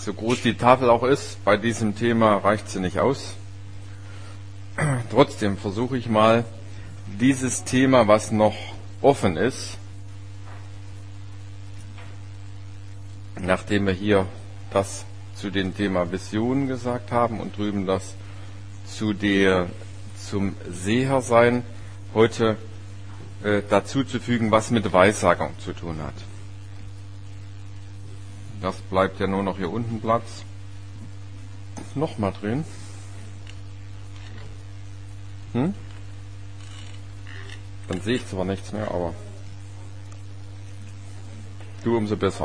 So groß die Tafel auch ist, bei diesem Thema reicht sie nicht aus. Trotzdem versuche ich mal, dieses Thema, was noch offen ist, nachdem wir hier das zu dem Thema Vision gesagt haben und drüben das zum Sehersein, heute dazu zu fügen, was mit Weissagung zu tun hat. Das bleibt ja nur noch hier unten Platz. Nochmal drehen. Dann sehe ich zwar nichts mehr, aber du umso besser.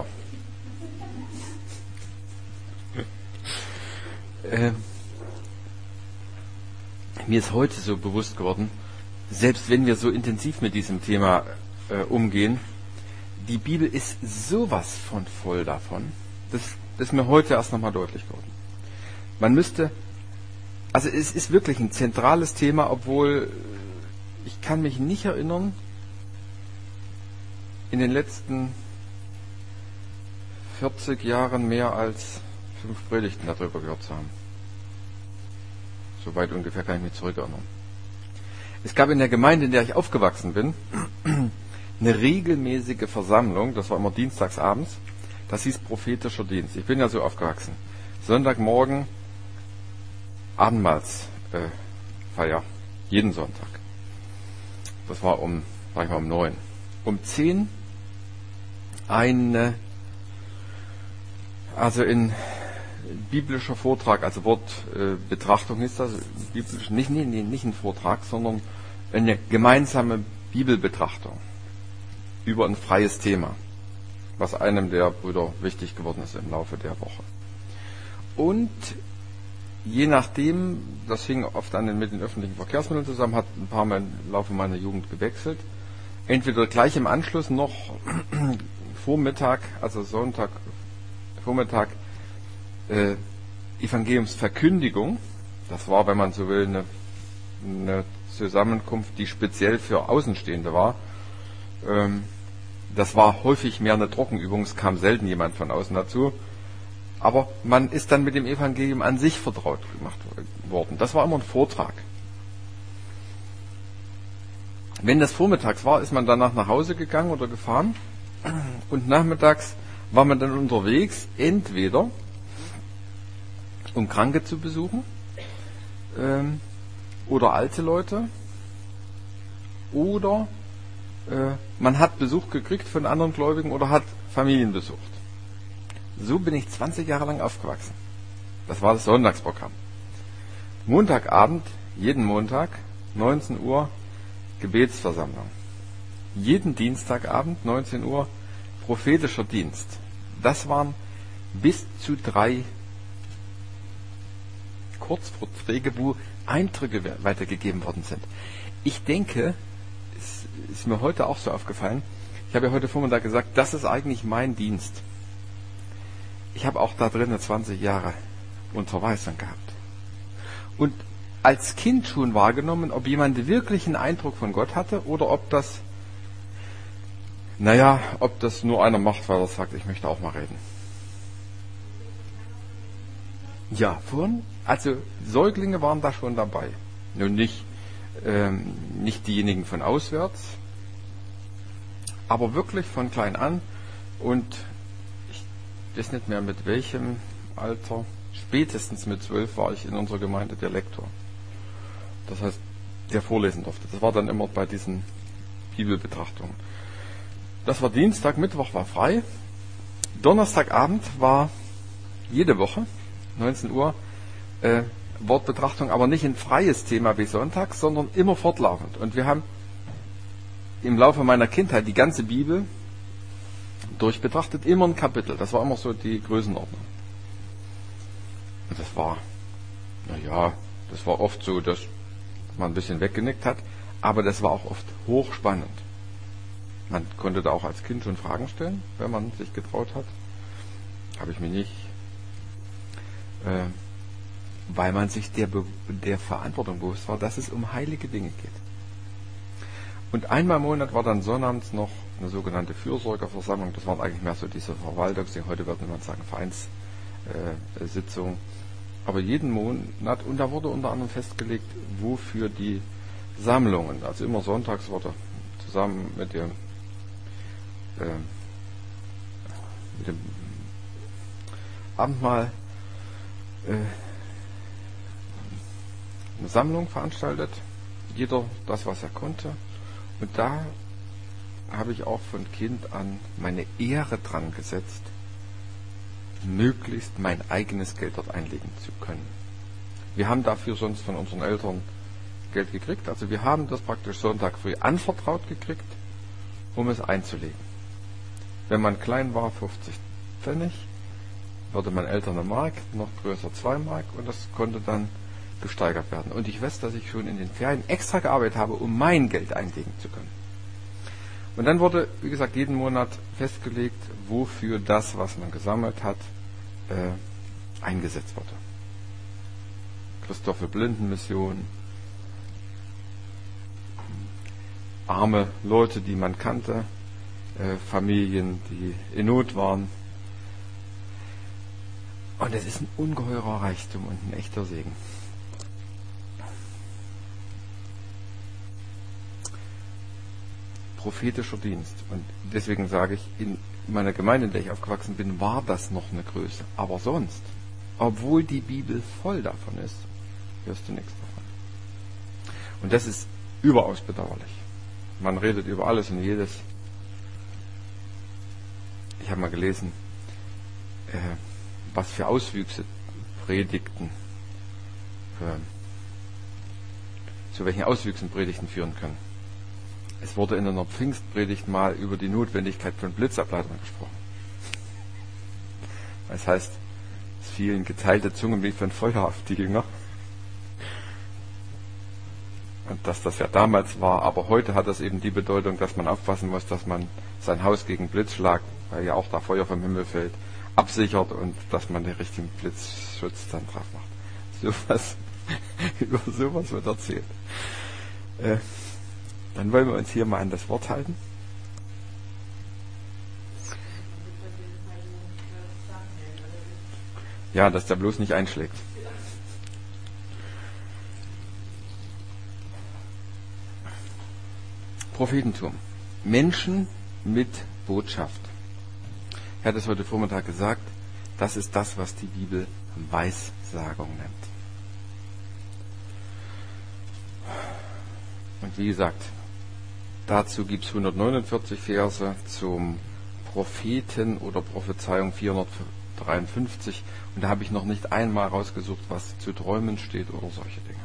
Mir ist heute so bewusst geworden, selbst wenn wir so intensiv mit diesem Thema umgehen, die Bibel ist sowas von voll davon. Das ist mir heute erst nochmal deutlich geworden. Man müsste, also es ist wirklich ein zentrales Thema, obwohl ich kann mich nicht erinnern, in den letzten 40 Jahren mehr als 5 Predigten darüber gehört zu haben. Soweit ungefähr kann ich mich zurückerinnern. Es gab in der Gemeinde, in der ich aufgewachsen bin, eine regelmäßige Versammlung, das war immer dienstagsabends, das hieß prophetischer Dienst. Ich bin ja so aufgewachsen. Sonntagmorgen Abendmahlsfeier, jeden Sonntag. Das war um 9. Um 10 ein biblischer Vortrag, also Wortbetrachtung hieß das, biblisch, nicht ein Vortrag, sondern eine gemeinsame Bibelbetrachtung über ein freies Thema, was einem der Brüder wichtig geworden ist im Laufe der Woche. Und je nachdem, das hing oft mit den öffentlichen Verkehrsmitteln zusammen, hat ein paar Mal im Laufe meiner Jugend gewechselt. Entweder gleich im Anschluss noch Vormittag, also Sonntag, Vormittag, Evangeliumsverkündigung. Das war, wenn man so will, eine Zusammenkunft, die speziell für Außenstehende war. Das war häufig mehr eine Trockenübung, es kam selten jemand von außen dazu. Aber man ist dann mit dem Evangelium an sich vertraut gemacht worden. Das war immer ein Vortrag. Wenn das vormittags war, ist man danach nach Hause gegangen oder gefahren. Und nachmittags war man dann unterwegs, entweder um Kranke zu besuchen oder alte Leute, oder man hat Besuch gekriegt von anderen Gläubigen oder hat Familien besucht. So bin ich 20 Jahre lang aufgewachsen. Das war das Sonntagsprogramm. Montagabend, jeden Montag, 19 Uhr, Gebetsversammlung. Jeden Dienstagabend, 19 Uhr, prophetischer Dienst. Das waren bis zu 3 Kurzvorträge, wo Eindrücke weitergegeben worden sind. Ich denke, es ist mir heute auch so aufgefallen, ich habe ja heute Vormittag gesagt, das ist eigentlich mein Dienst. Ich habe auch da drinnen 20 Jahre Unterweisung gehabt. Und als Kind schon wahrgenommen, ob jemand wirklich einen Eindruck von Gott hatte oder ob das nur einer macht, weil er sagt, ich möchte auch mal reden. Ja, also Säuglinge waren da schon dabei. Nun nicht diejenigen von auswärts, aber wirklich von klein an. Und ich weiß nicht mehr mit welchem Alter, spätestens mit 12 war ich in unserer Gemeinde der Lektor. Das heißt, der vorlesen durfte. Das war dann immer bei diesen Bibelbetrachtungen. Das war Dienstag, Mittwoch war frei. Donnerstagabend war jede Woche, 19 Uhr, Wortbetrachtung, aber nicht ein freies Thema wie Sonntag, sondern immer fortlaufend. Und wir haben im Laufe meiner Kindheit die ganze Bibel durchbetrachtet, immer ein Kapitel. Das war immer so die Größenordnung. Und das war oft so, dass man ein bisschen weggenickt hat, aber das war auch oft hochspannend. Man konnte da auch als Kind schon Fragen stellen, wenn man sich getraut hat. Habe ich mir nicht. Weil man sich der Verantwortung bewusst war, dass es um heilige Dinge geht. Und einmal im Monat war dann sonnabends noch eine sogenannte Fürsorgerversammlung. Das waren eigentlich mehr so diese Verwaltungsdinge. Heute würde man sagen Sitzung. Aber jeden Monat, und da wurde unter anderem festgelegt, wofür die Sammlungen, also immer sonntags wurde zusammen mit dem Abendmahl eine Sammlung veranstaltet, jeder das, was er konnte. Und da habe ich auch von Kind an meine Ehre dran gesetzt, möglichst mein eigenes Geld dort einlegen zu können. Wir haben dafür sonst von unseren Eltern Geld gekriegt, also wir haben das praktisch Sonntag früh anvertraut gekriegt, um es einzulegen. Wenn man klein war, 50 Pfennig, würde man Eltern eine Mark, noch größer 2 Mark, und das konnte dann gesteigert werden. Und ich weiß, dass ich schon in den Ferien extra gearbeitet habe, um mein Geld einlegen zu können. Und dann wurde, wie gesagt, jeden Monat festgelegt, wofür das, was man gesammelt hat, eingesetzt wurde. Christopher Blindenmission, arme Leute, die man kannte, Familien, die in Not waren. Und es ist ein ungeheurer Reichtum und ein echter Segen. Prophetischer Dienst. Und deswegen sage ich, in meiner Gemeinde, in der ich aufgewachsen bin, war das noch eine Größe. Aber sonst, obwohl die Bibel voll davon ist, hörst du nichts davon. Und das ist überaus bedauerlich. Man redet über alles und jedes. Ich habe mal gelesen, was für Auswüchse Predigten, zu welchen Auswüchsen Predigten führen können. Es wurde in einer Pfingstpredigt mal über die Notwendigkeit von Blitzableitern gesprochen. Das heißt, es fielen geteilte Zungen wie von Feuer auf die Jünger. Und dass das ja damals war, aber heute hat das eben die Bedeutung, dass man aufpassen muss, dass man sein Haus gegen Blitzschlag, weil ja auch da Feuer vom Himmel fällt, absichert und dass man den richtigen Blitzschutz dann drauf macht. Über sowas wird erzählt. Dann wollen wir uns hier mal an das Wort halten. Ja, dass der bloß nicht einschlägt. Prophetentum. Menschen mit Botschaft. Ich hatte es heute Vormittag gesagt, das ist das, was die Bibel Weissagung nennt. Und wie gesagt, dazu gibt es 149 Verse, zum Propheten oder Prophezeiung 453. Und da habe ich noch nicht einmal rausgesucht, was zu Träumen steht oder solche Dinge.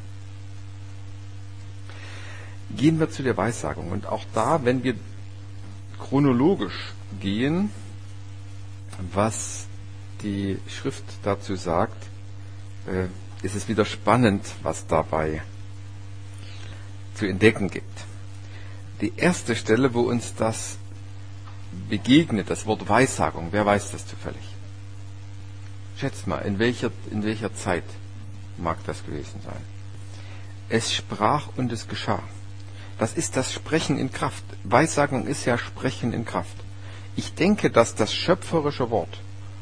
Gehen wir zu der Weissagung. Und auch da, wenn wir chronologisch gehen, was die Schrift dazu sagt, ist es wieder spannend, was dabei zu entdecken gibt. Die erste Stelle, wo uns das begegnet, das Wort Weissagung, wer weiß das zufällig? Schätzt mal, in welcher Zeit mag das gewesen sein? Es sprach und es geschah. Das ist das Sprechen in Kraft. Weissagung ist ja Sprechen in Kraft. Ich denke, dass das schöpferische Wort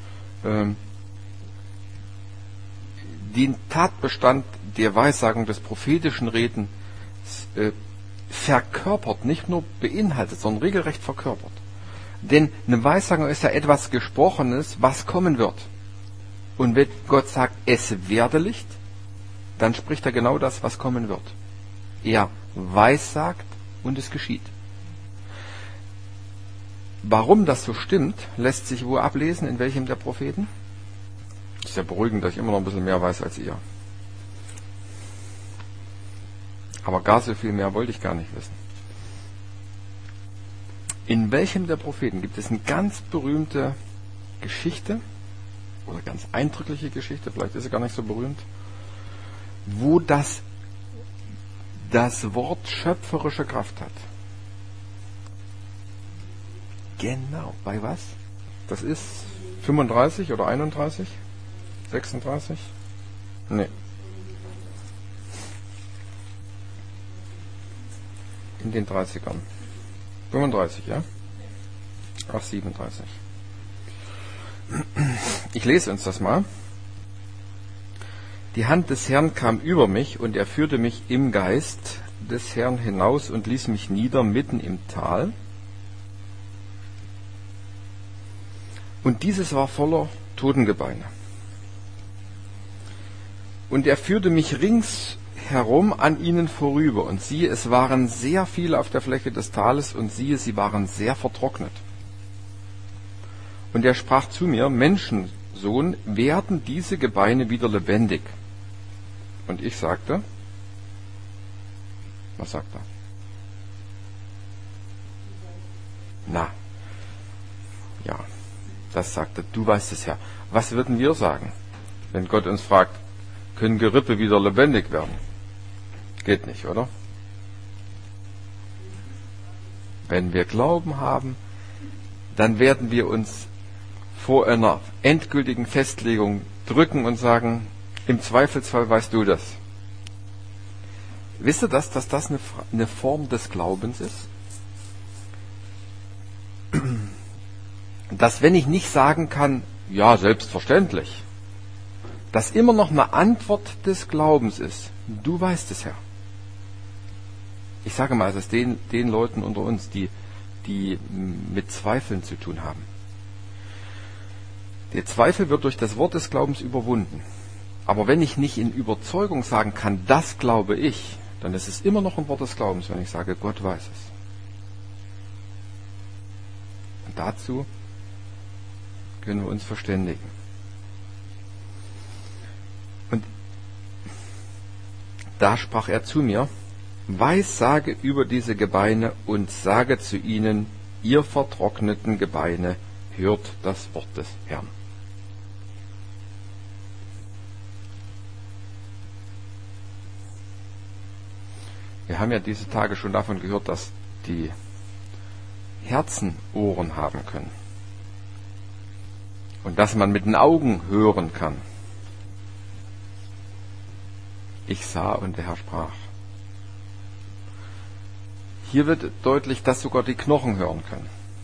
den Tatbestand der Weissagung des prophetischen Redens verkörpert, nicht nur beinhaltet, sondern regelrecht verkörpert. Denn eine Weissagung ist ja etwas Gesprochenes, was kommen wird. Und wenn Gott sagt, es werde Licht, dann spricht er genau das, was kommen wird. Er weissagt und es geschieht. Warum das so stimmt, lässt sich wo ablesen, in welchem der Propheten? Ist ja beruhigend, dass ich immer noch ein bisschen mehr weiß als ihr. Aber gar so viel mehr wollte ich gar nicht wissen. In welchem der Propheten gibt es eine ganz berühmte Geschichte, oder ganz eindrückliche Geschichte, vielleicht ist sie gar nicht so berühmt, wo das Wort schöpferische Kraft hat? Genau, bei was? Das ist 35 oder 31? 36? Nee. In den 30ern. 35, ja? Ach, 37. Ich lese uns das mal. Die Hand des Herrn kam über mich, und er führte mich im Geist des Herrn hinaus und ließ mich nieder mitten im Tal. Und dieses war voller Totengebeine. Und er führte mich ringsherum an ihnen vorüber. Und siehe, es waren sehr viele auf der Fläche des Tales, und siehe, sie waren sehr vertrocknet. Und er sprach zu mir: Menschensohn, werden diese Gebeine wieder lebendig? Und ich sagte, was sagt er? Na, ja, das sagte, du weißt es ja. Was würden wir sagen, wenn Gott uns fragt, können Gerippe wieder lebendig werden? Geht nicht, oder? Wenn wir Glauben haben, dann werden wir uns vor einer endgültigen Festlegung drücken und sagen, im Zweifelsfall weißt du das. Wisst ihr, dass das eine Form des Glaubens ist? Dass wenn ich nicht sagen kann, ja, selbstverständlich, dass immer noch eine Antwort des Glaubens ist, du weißt es ja. Ich sage mal, es ist den Leuten unter uns, die mit Zweifeln zu tun haben. Der Zweifel wird durch das Wort des Glaubens überwunden. Aber wenn ich nicht in Überzeugung sagen kann, das glaube ich, dann ist es immer noch ein Wort des Glaubens, wenn ich sage, Gott weiß es. Und dazu können wir uns verständigen. Und da sprach er zu mir: Weissage über diese Gebeine und sage zu ihnen, ihr vertrockneten Gebeine, hört das Wort des Herrn. Wir haben ja diese Tage schon davon gehört, dass die Herzen Ohren haben können. Und dass man mit den Augen hören kann. Ich sah und der Herr sprach. Hier wird deutlich, dass sogar die Knochen hören können.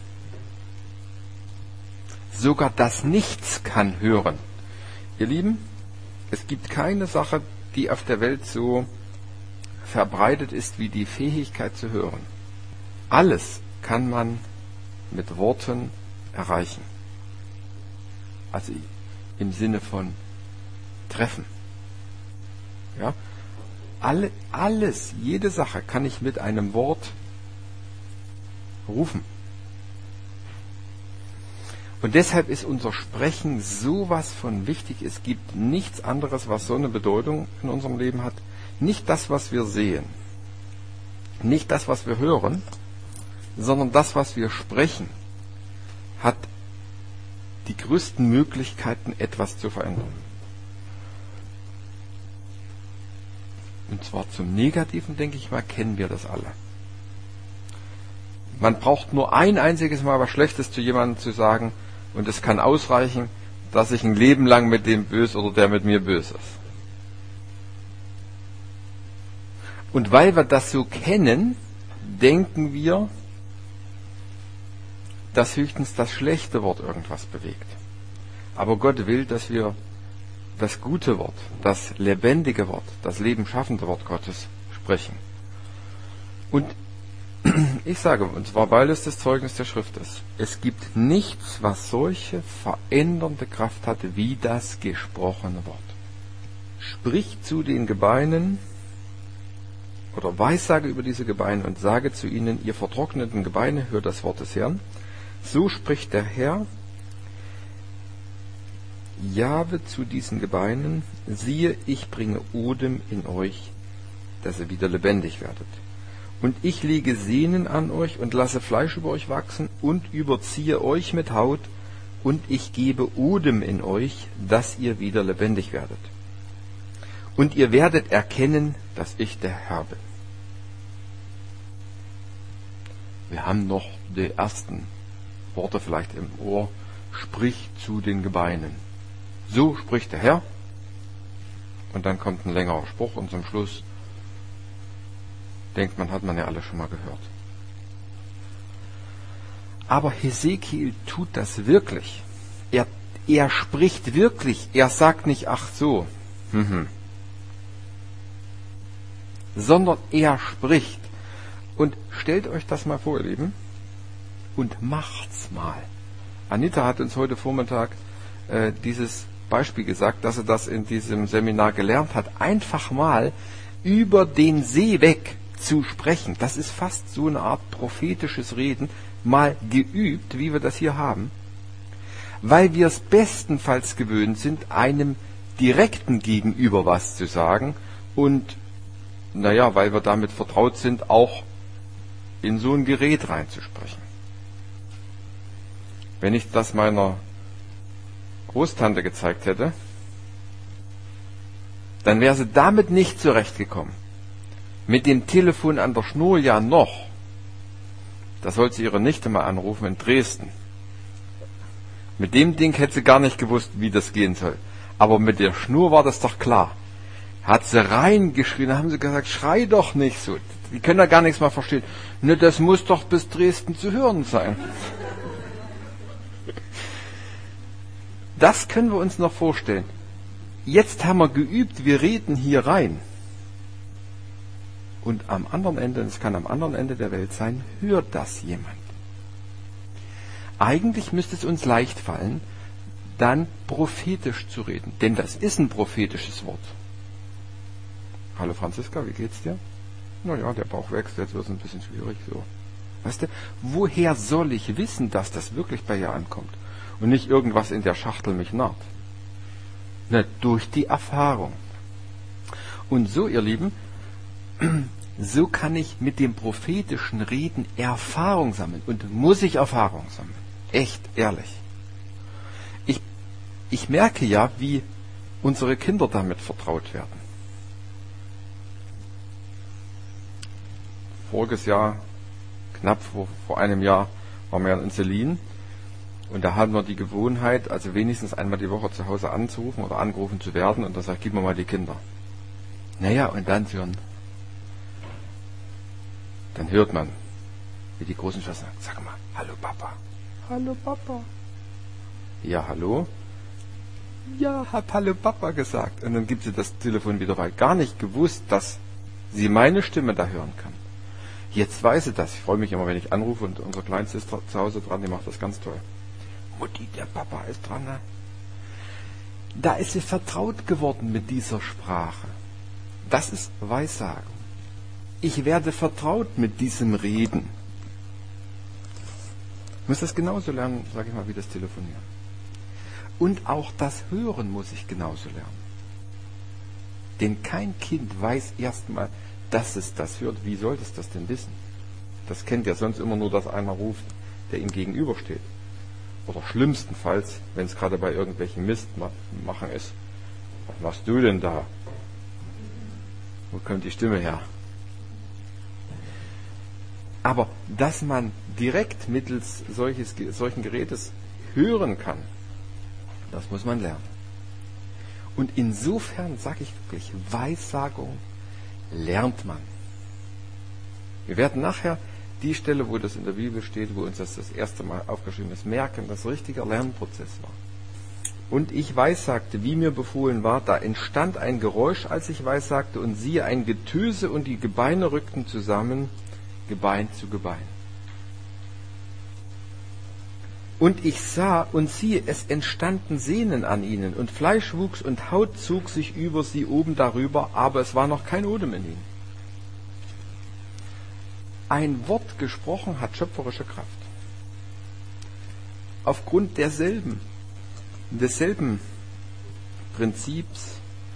Sogar das Nichts kann hören. Ihr Lieben, es gibt keine Sache, die auf der Welt so verbreitet ist wie die Fähigkeit zu hören. Alles kann man mit Worten erreichen. Also im Sinne von treffen. Ja? Alles, jede Sache kann ich mit einem Wort rufen. Und deshalb ist unser Sprechen sowas von wichtig. Es gibt nichts anderes, was so eine Bedeutung in unserem Leben hat. Nicht das, was wir sehen, nicht das, was wir hören, sondern das, was wir sprechen, hat die größten Möglichkeiten, etwas zu verändern. Und zwar zum Negativen, denke ich mal, kennen wir das alle. Man braucht nur ein einziges Mal was Schlechtes zu jemandem zu sagen, und es kann ausreichen, dass ich ein Leben lang mit dem böse oder der mit mir böse ist. Und weil wir das so kennen, denken wir, dass höchstens das schlechte Wort irgendwas bewegt. Aber Gott will, dass wir das gute Wort, das lebendige Wort, das lebensschaffende Wort Gottes sprechen. Und ich sage, und zwar weil es das Zeugnis der Schrift ist, es gibt nichts, was solche verändernde Kraft hat, wie das gesprochene Wort. Sprich zu den Gebeinen oder weissage über diese Gebeine und sage zu ihnen, ihr vertrockneten Gebeine, hört das Wort des Herrn. So spricht der Herr, Jahwe zu diesen Gebeinen, siehe, ich bringe Odem in euch, dass ihr wieder lebendig werdet. Und ich lege Sehnen an euch und lasse Fleisch über euch wachsen und überziehe euch mit Haut, und ich gebe Odem in euch, dass ihr wieder lebendig werdet. Und ihr werdet erkennen, dass ich der Herr bin. Wir haben noch die ersten Worte vielleicht im Ohr. Sprich zu den Gebeinen. So spricht der Herr. Und dann kommt ein längerer Spruch und zum Schluss denkt man, hat man ja alle schon mal gehört. Aber Hesekiel tut das wirklich. er spricht wirklich, er sagt nicht, ach so, sondern er spricht. Und stellt euch das mal vor, ihr Lieben, und macht's mal. Anita hat uns heute Vormittag dieses Beispiel gesagt, dass sie das in diesem Seminar gelernt hat, einfach mal über den See weg zu sprechen. Das ist fast so eine Art prophetisches Reden, mal geübt, wie wir das hier haben, weil wir es bestenfalls gewöhnt sind, einem direkten Gegenüber was zu sagen und, weil wir damit vertraut sind, auch in so ein Gerät reinzusprechen. Wenn ich das meiner Großtante gezeigt hätte, dann wäre sie damit nicht zurechtgekommen. Mit dem Telefon an der Schnur ja noch. Da sollte sie ihre Nichte mal anrufen in Dresden. Mit dem Ding hätte sie gar nicht gewusst, wie das gehen soll. Aber mit der Schnur war das doch klar. Hat sie reingeschrien, da haben sie gesagt, schrei doch nicht so. Die können da gar nichts mehr verstehen. Ne, das muss doch bis Dresden zu hören sein. Das können wir uns noch vorstellen. Jetzt haben wir geübt, wir reden hier rein. Und am anderen Ende, es kann am anderen Ende der Welt sein, hört das jemand. Eigentlich müsste es uns leicht fallen, dann prophetisch zu reden. Denn das ist ein prophetisches Wort. Hallo Franziska, wie geht's dir? Naja, der Bauch wächst, jetzt wird es ein bisschen schwierig. So. Weißt du, woher soll ich wissen, dass das wirklich bei ihr ankommt? Und nicht irgendwas in der Schachtel mich narrt. Na, durch die Erfahrung. Und so, ihr Lieben, so kann ich mit dem prophetischen Reden Erfahrung sammeln. Und muss ich Erfahrung sammeln. Echt, ehrlich. Ich merke ja, wie unsere Kinder damit vertraut werden. Voriges Jahr, knapp vor einem Jahr, waren wir in Selin. Und da haben wir die Gewohnheit, also wenigstens einmal die Woche zu Hause anzurufen oder angerufen zu werden. Und da sagt, gib mir mal die Kinder. Naja, und dann hört man, wie die großen Schwestern sagen, sag mal, hallo Papa. Hallo Papa. Ja, hallo? Ja, hab hallo Papa gesagt. Und dann gibt sie das Telefon wieder weiter. Gar nicht gewusst, dass sie meine Stimme da hören kann. Jetzt weiß sie das. Ich freue mich immer, wenn ich anrufe und unsere Kleinste ist zu Hause dran, die macht das ganz toll. Mutti, der Papa ist dran. Ne? Da ist sie vertraut geworden mit dieser Sprache. Das ist Weissagung. Ich werde vertraut mit diesem Reden. Ich muss das genauso lernen, sage ich mal, wie das Telefonieren. Und auch das Hören muss ich genauso lernen. Denn kein Kind weiß erstmal, dass es das hört. Wie soll es das denn wissen? Das kennt ja sonst immer nur, dass einer ruft, der ihm gegenübersteht. Oder schlimmstenfalls, wenn es gerade bei irgendwelchen Mist machen ist. Was machst du denn da? Wo kommt die Stimme her? Aber dass man direkt mittels solchen Gerätes hören kann, das muss man lernen. Und insofern sage ich wirklich, Weissagung lernt man. Wir werden nachher die Stelle, wo das in der Bibel steht, wo uns das erste Mal aufgeschrieben ist, merken, dass richtiger Lernprozess war. Und ich weissagte, wie mir befohlen war, da entstand ein Geräusch, als ich weissagte, und siehe, ein Getöse, und die Gebeine rückten zusammen, Gebein zu Gebein. Und ich sah und siehe, es entstanden Sehnen an ihnen, und Fleisch wuchs und Haut zog sich über sie oben darüber, aber es war noch kein Odem in ihnen. Ein Wort gesprochen hat schöpferische Kraft. Aufgrund desselben Prinzips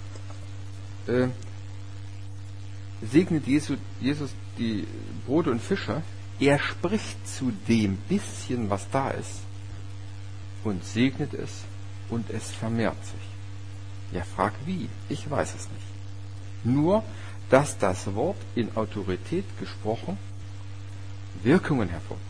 segnet Jesus die Brote und Fische. Er spricht zu dem bisschen, was da ist, und segnet es, und es vermehrt sich. Ja, frag wie? Ich weiß es nicht. Nur, dass das Wort in Autorität gesprochen Wirkungen hervorbringt.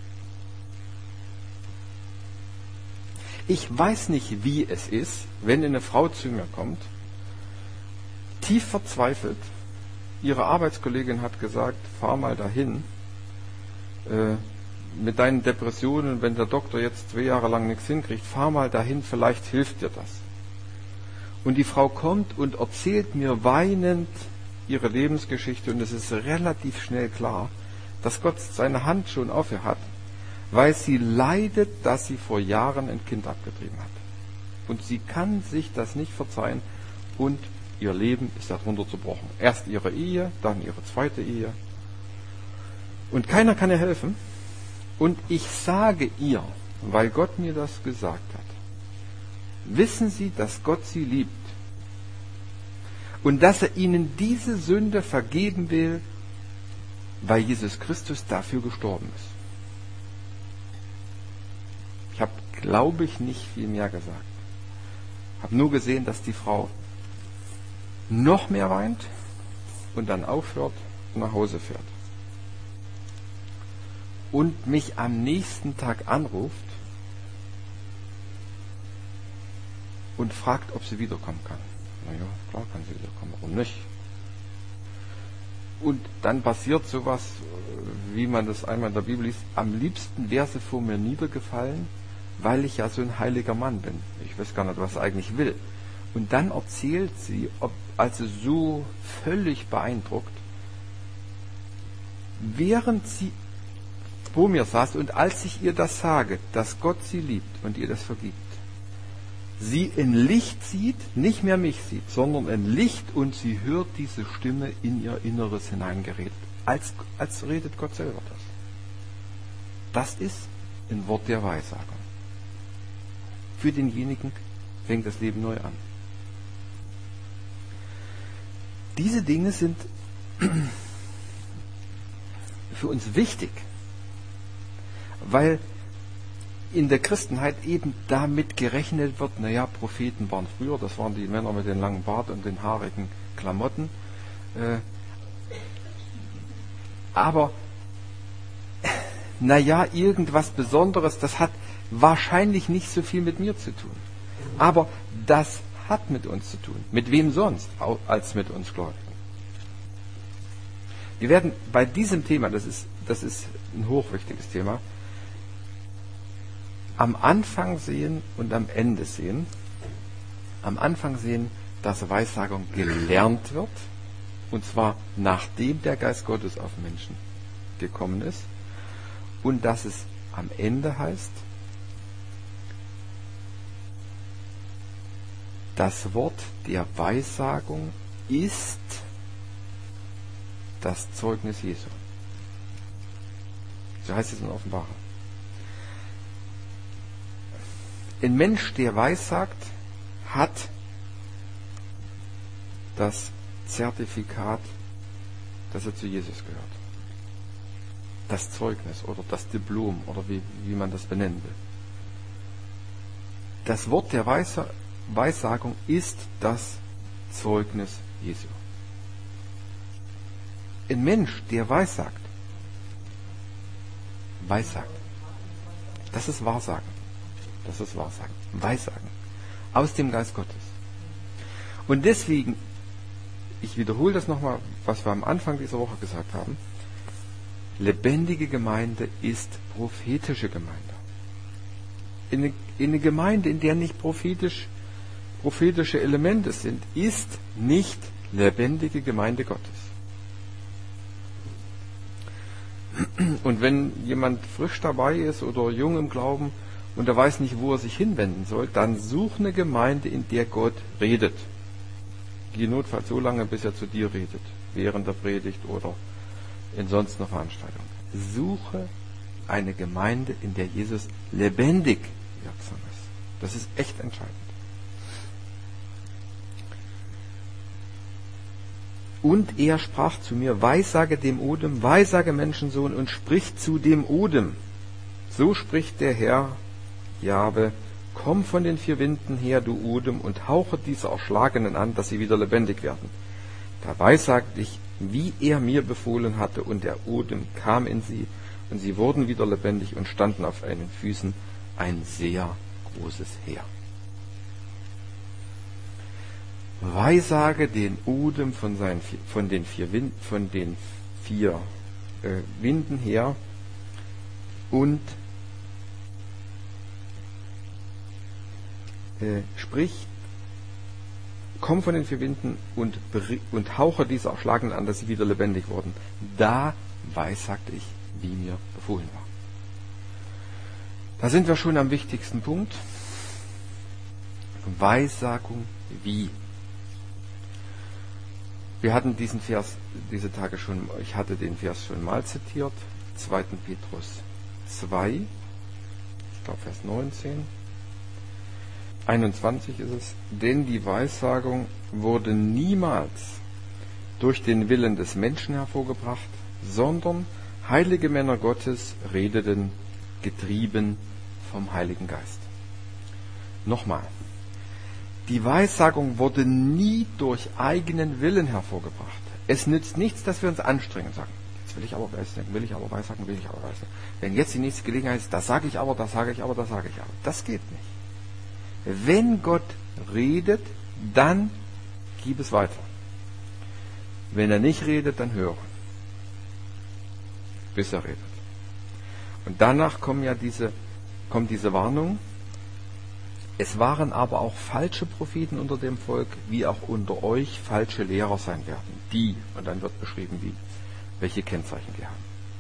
Ich weiß nicht, wie es ist, wenn eine Frau zu mir kommt, tief verzweifelt, ihre Arbeitskollegin hat gesagt, fahr mal dahin, mit deinen Depressionen, wenn der Doktor jetzt 2 Jahre lang nichts hinkriegt, fahr mal dahin, vielleicht hilft dir das. Und die Frau kommt und erzählt mir weinend ihre Lebensgeschichte und es ist relativ schnell klar, dass Gott seine Hand schon auf ihr hat, weil sie leidet, dass sie vor Jahren ein Kind abgetrieben hat. Und sie kann sich das nicht verzeihen und ihr Leben ist darunter zerbrochen. Erst ihre Ehe, dann ihre zweite Ehe. Und keiner kann ihr helfen. Und ich sage ihr, weil Gott mir das gesagt hat, wissen Sie, dass Gott Sie liebt und dass er Ihnen diese Sünde vergeben will, weil Jesus Christus dafür gestorben ist. Ich habe, glaube ich, nicht viel mehr gesagt. Ich habe nur gesehen, dass die Frau noch mehr weint und dann aufhört und nach Hause fährt. Und mich am nächsten Tag anruft und fragt, ob sie wiederkommen kann. Na ja, klar kann sie wiederkommen, warum nicht? Und dann passiert sowas, wie man das einmal in der Bibel liest, am liebsten wäre sie vor mir niedergefallen, weil ich ja so ein heiliger Mann bin. Ich weiß gar nicht, was sie eigentlich will. Und dann erzählt sie, also so völlig beeindruckt, während sie vor mir saß und als ich ihr das sage, dass Gott sie liebt und ihr das vergibt, sie in Licht sieht, nicht mehr mich sieht, sondern in Licht und sie hört diese Stimme in ihr Inneres hineingeredet. Als redet Gott selber das. Das ist ein Wort der Weissagung. Für denjenigen fängt das Leben neu an. Diese Dinge sind für uns wichtig, weil in der Christenheit eben damit gerechnet wird, naja, Propheten waren früher, das waren die Männer mit den langen Bart und den haarigen Klamotten. Aber, naja, irgendwas Besonderes, das hat wahrscheinlich nicht so viel mit mir zu tun. Aber das hat mit uns zu tun. Mit wem sonst als mit uns Gläubigen? Wir werden bei diesem Thema, das ist ein hochwichtiges Thema, am Anfang sehen und am Ende sehen. Am Anfang sehen, dass Weissagung gelernt wird, und zwar nachdem der Geist Gottes auf Menschen gekommen ist, und dass es am Ende heißt, das Wort der Weissagung ist das Zeugnis Jesu. So heißt es in Offenbarung. Ein Mensch, der weissagt, hat das Zertifikat, dass er zu Jesus gehört. Das Zeugnis oder das Diplom oder wie man das benennen will. Das Wort der Weissagung ist das Zeugnis Jesu. Ein Mensch, der weissagt, das ist Wahrsagen. Das ist Wahrsagen. Weissagen. Aus dem Geist Gottes. Und deswegen, ich wiederhole das nochmal, was wir am Anfang dieser Woche gesagt haben. Lebendige Gemeinde ist prophetische Gemeinde. Eine Gemeinde, in der nicht prophetische Elemente sind, ist nicht lebendige Gemeinde Gottes. Und wenn jemand frisch dabei ist oder jung im Glauben, und er weiß nicht, wo er sich hinwenden soll, dann such eine Gemeinde, in der Gott redet. Geh notfalls so lange, bis er zu dir redet, während der Predigt oder in sonst einer Veranstaltung. Suche eine Gemeinde, in der Jesus lebendig wirksam ist. Das ist echt entscheidend. Und er sprach zu mir, weissage dem Odem, weissage Menschensohn und sprich zu dem Odem. So spricht der Herr, Jahwe, komm von den 4 Winden her, du Odem, und hauche diese Erschlagenen an, dass sie wieder lebendig werden. Da weissagte ich, wie er mir befohlen hatte, und der Odem kam in sie, und sie wurden wieder lebendig und standen auf einen Füßen, ein sehr großes Heer. Weissage den Odem von den vier Winden her und spricht: Komm von den 4 Winden und hauche diese Erschlagenen an, dass sie wieder lebendig wurden. Da weissagte ich, wie mir befohlen war. Da sind wir schon am wichtigsten Punkt. Weissagung wie. Wir hatten diesen Vers diese Tage schon, ich hatte den Vers schon mal zitiert, 2. Petrus 2, ich glaube Vers 19, 21 ist es, denn die Weissagung wurde niemals durch den Willen des Menschen hervorgebracht, sondern heilige Männer Gottes redeten getrieben vom Heiligen Geist. Nochmal. Die Weissagung wurde nie durch eigenen Willen hervorgebracht. Es nützt nichts, dass wir uns anstrengen und sagen, jetzt will ich aber weissagen. Wenn jetzt die nächste Gelegenheit ist, das sage ich aber. Das geht nicht. Wenn Gott redet, dann gib es weiter. Wenn er nicht redet, dann höre. Bis er redet. Und danach kommt diese Warnung. Es waren aber auch falsche Propheten unter dem Volk, wie auch unter euch falsche Lehrer sein werden. Die, und dann wird beschrieben, welche Kennzeichen die haben.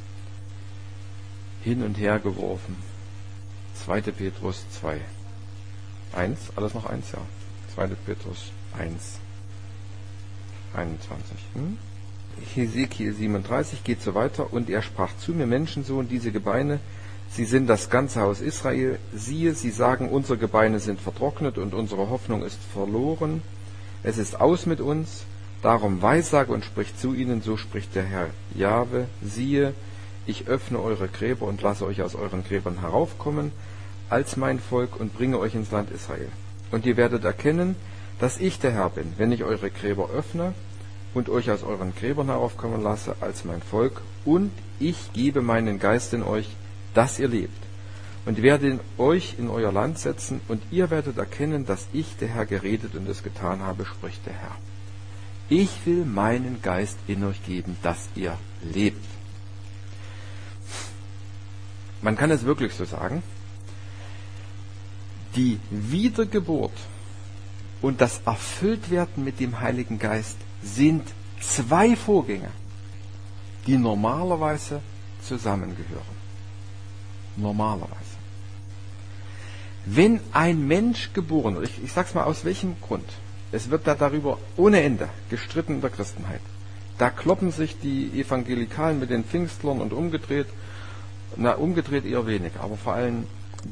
Hin und her geworfen. 2. Petrus 2. 1, alles noch 1, ja. 2. Petrus 1. 21. Hesekiel 37 geht so weiter. Und er sprach zu mir: Menschensohn, diese Gebeine, sie sind das ganze Haus Israel. Siehe, sie sagen, unsere Gebeine sind vertrocknet und unsere Hoffnung ist verloren. Es ist aus mit uns. Darum weissage und sprich zu ihnen, so spricht der Herr Jahwe. Siehe, ich öffne eure Gräber und lasse euch aus euren Gräbern heraufkommen als mein Volk und bringe euch ins Land Israel. Und ihr werdet erkennen, dass ich der Herr bin, wenn ich eure Gräber öffne und euch aus euren Gräbern heraufkommen lasse als mein Volk, und ich gebe meinen Geist in euch, dass ihr lebt, und werde euch in euer Land setzen, und ihr werdet erkennen, dass ich, der Herr, geredet und es getan habe, spricht der Herr. Ich will meinen Geist in euch geben, dass ihr lebt. Man kann es wirklich so sagen, die Wiedergeburt und das Erfülltwerden mit dem Heiligen Geist sind 2 Vorgänge, die normalerweise zusammengehören. Normalerweise. Wenn ein Mensch geboren wird, ich sag's mal aus welchem Grund, es wird da darüber ohne Ende gestritten in der Christenheit. Da kloppen sich die Evangelikalen mit den Pfingstlern und umgedreht eher wenig, aber vor allem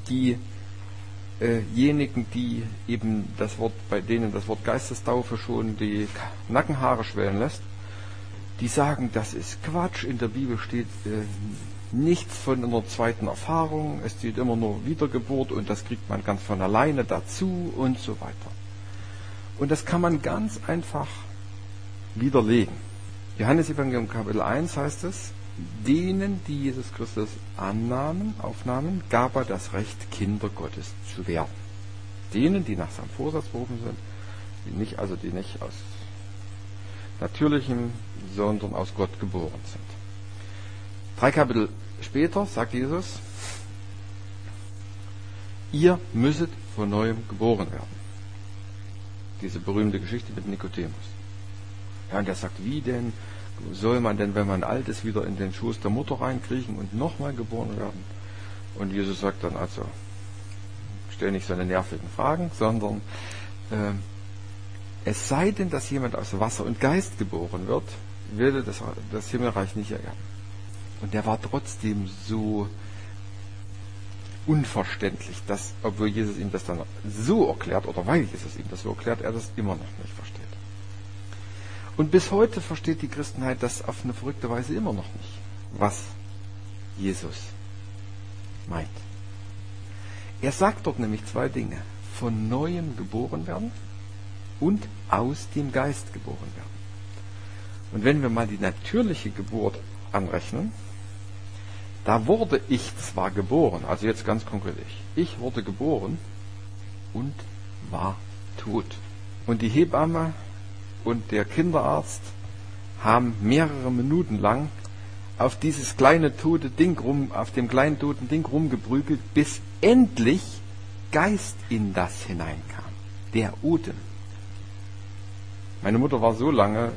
diejenigen, die eben bei denen das Wort Geistestaufe schon die Nackenhaare schwellen lässt, die sagen, das ist Quatsch, in der Bibel steht nichts von einer zweiten Erfahrung, es steht immer nur Wiedergeburt und das kriegt man ganz von alleine dazu und so weiter. Und das kann man ganz einfach widerlegen. Johannesevangelium Kapitel 1 heißt es: Denen, die Jesus Christus aufnahmen, gab er das Recht, Kinder Gottes zu werden. Denen, die nach seinem Vorsatz berufen sind, die nicht aus Natürlichem, sondern aus Gott geboren sind. 3 Kapitel später sagt Jesus: Ihr müsset von Neuem geboren werden. Diese berühmte Geschichte mit Nikodemus. Ja, und er sagt, wie denn soll man denn, wenn man alt ist, wieder in den Schoß der Mutter reinkriechen und nochmal geboren werden? Und Jesus sagt dann also, stell nicht so eine nervigen Fragen, sondern es sei denn, dass jemand aus Wasser und Geist geboren wird, würde das Himmelreich nicht ererben. Und der war trotzdem so unverständlich, dass, obwohl Jesus ihm das dann so erklärt, oder weil Jesus ihm das so erklärt, er das immer noch nicht versteht. Und bis heute versteht die Christenheit das auf eine verrückte Weise immer noch nicht, was Jesus meint. Er sagt dort nämlich 2 Dinge: von Neuem geboren werden und aus dem Geist geboren werden. Und wenn wir mal die natürliche Geburt anrechnen, da wurde ich zwar geboren, also jetzt ganz konkret ich wurde geboren und war tot. Und die Hebamme und der Kinderarzt haben mehrere Minuten lang auf dieses kleine tote Ding auf dem kleinen toten Ding rumgeprügelt, bis endlich Geist in das hineinkam. Der Odem. Meine Mutter war so lange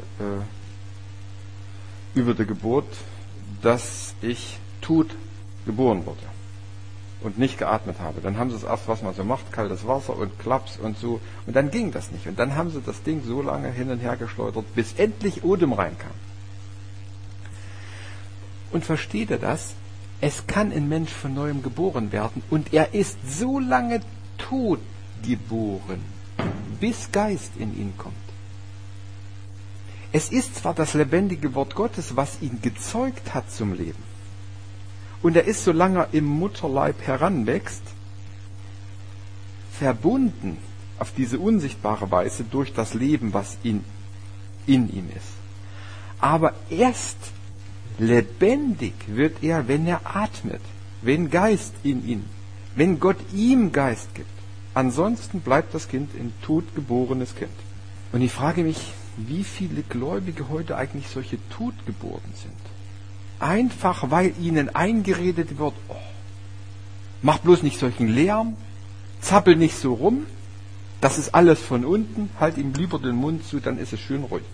über der Geburt, dass ich tot geboren wurde und nicht geatmet habe. Dann haben sie es erst, was man so macht, kaltes Wasser und Klaps und so. Und dann ging das nicht. Und dann haben sie das Ding so lange hin und her geschleudert, bis endlich Odem reinkam. Und versteht ihr das? Es kann ein Mensch von neuem geboren werden und er ist so lange tot geboren, bis Geist in ihn kommt. Es ist zwar das lebendige Wort Gottes, was ihn gezeugt hat zum Leben. Und er ist, solange er im Mutterleib heranwächst, verbunden auf diese unsichtbare Weise durch das Leben, was in ihm ist. Aber erst lebendig wird er, wenn er atmet, wenn Geist in ihn, wenn Gott ihm Geist gibt. Ansonsten bleibt das Kind ein totgeborenes Kind. Und ich frage mich, wie viele Gläubige heute eigentlich solche Totgeborenen sind. Einfach weil ihnen eingeredet wird, oh, mach bloß nicht solchen Lärm, zappel nicht so rum, das ist alles von unten, halt ihm lieber den Mund zu, dann ist es schön ruhig.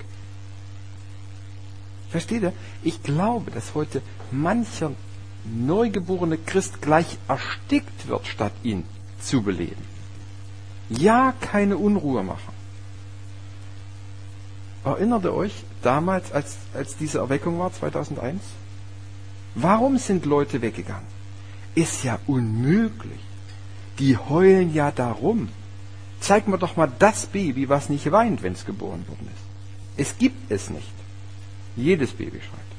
Versteht ihr? Ich glaube, dass heute mancher neugeborene Christ gleich erstickt wird, statt ihn zu beleben. Ja, keine Unruhe machen. Erinnert ihr euch damals, als diese Erweckung war, 2001? Warum sind Leute weggegangen? Ist ja unmöglich. Die heulen ja darum. Zeig mir doch mal das Baby, was nicht weint, wenn es geboren worden ist. Es gibt es nicht. Jedes Baby schreit.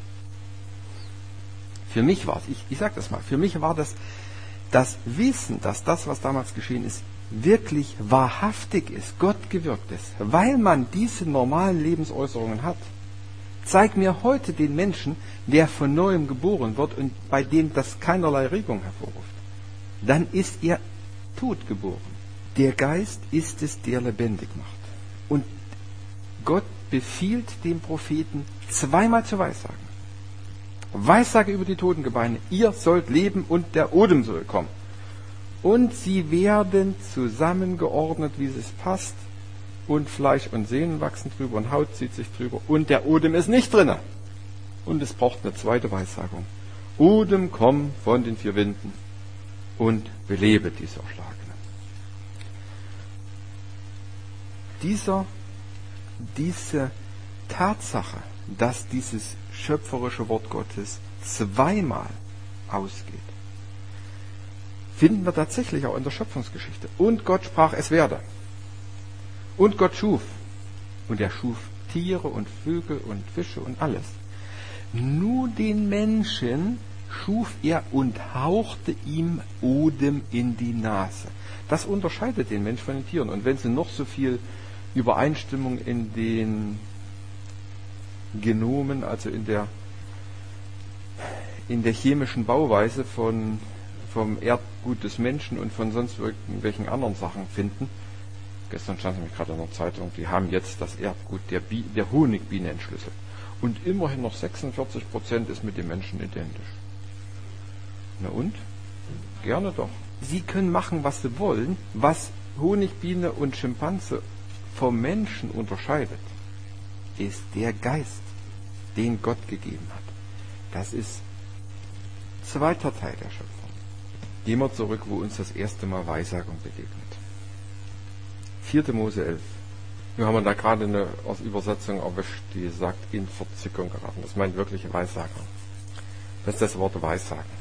Für mich war es, ich sage das mal, für mich war das Wissen, dass das, was damals geschehen ist, wirklich wahrhaftig ist, Gott gewirkt ist, weil man diese normalen Lebensäußerungen hat. Zeig mir heute den Menschen, der von neuem geboren wird und bei dem das keinerlei Regung hervorruft. Dann ist er totgeboren. Der Geist ist es, der lebendig macht. Und Gott befiehlt dem Propheten zweimal zu weissagen. Weissage über die Totengebeine, ihr sollt leben und der Odem soll kommen. Und sie werden zusammengeordnet, wie es passt, und Fleisch und Sehnen wachsen drüber und Haut zieht sich drüber und der Odem ist nicht drinne. Und es braucht eine zweite Weissagung. Odem, komm von den 4 Winden und belebe diese Erschlagenen. Diese Tatsache, dass dieses schöpferische Wort Gottes zweimal ausgeht, finden wir tatsächlich auch in der Schöpfungsgeschichte. Und Gott sprach, es werde. Und Gott schuf. Und er schuf Tiere und Vögel und Fische und alles. Nur den Menschen schuf er und hauchte ihm Odem in die Nase. Das unterscheidet den Mensch von den Tieren. Und wenn sie noch so viel Übereinstimmung in den Genomen, also in der chemischen Bauweise vom Erbgut des Menschen und von sonst irgendwelchen anderen Sachen finden. Gestern stand nämlich gerade in der Zeitung, die haben jetzt das Erbgut der Honigbiene entschlüsselt. Und immerhin noch 46% ist mit dem Menschen identisch. Na und? Gerne doch. Sie können machen, was sie wollen. Was Honigbiene und Schimpanse vom Menschen unterscheidet, ist der Geist, den Gott gegeben hat. Das ist zweiter Teil der Schöpfung. Gehen wir zurück, wo uns das erste Mal Weissagung begegnet. 4. Mose 11. Wir haben da gerade eine Übersetzung erwischt, die sagt, in Verzückung geraten. Das meint wirkliche Weissagung. Das ist das Wort Weissagen.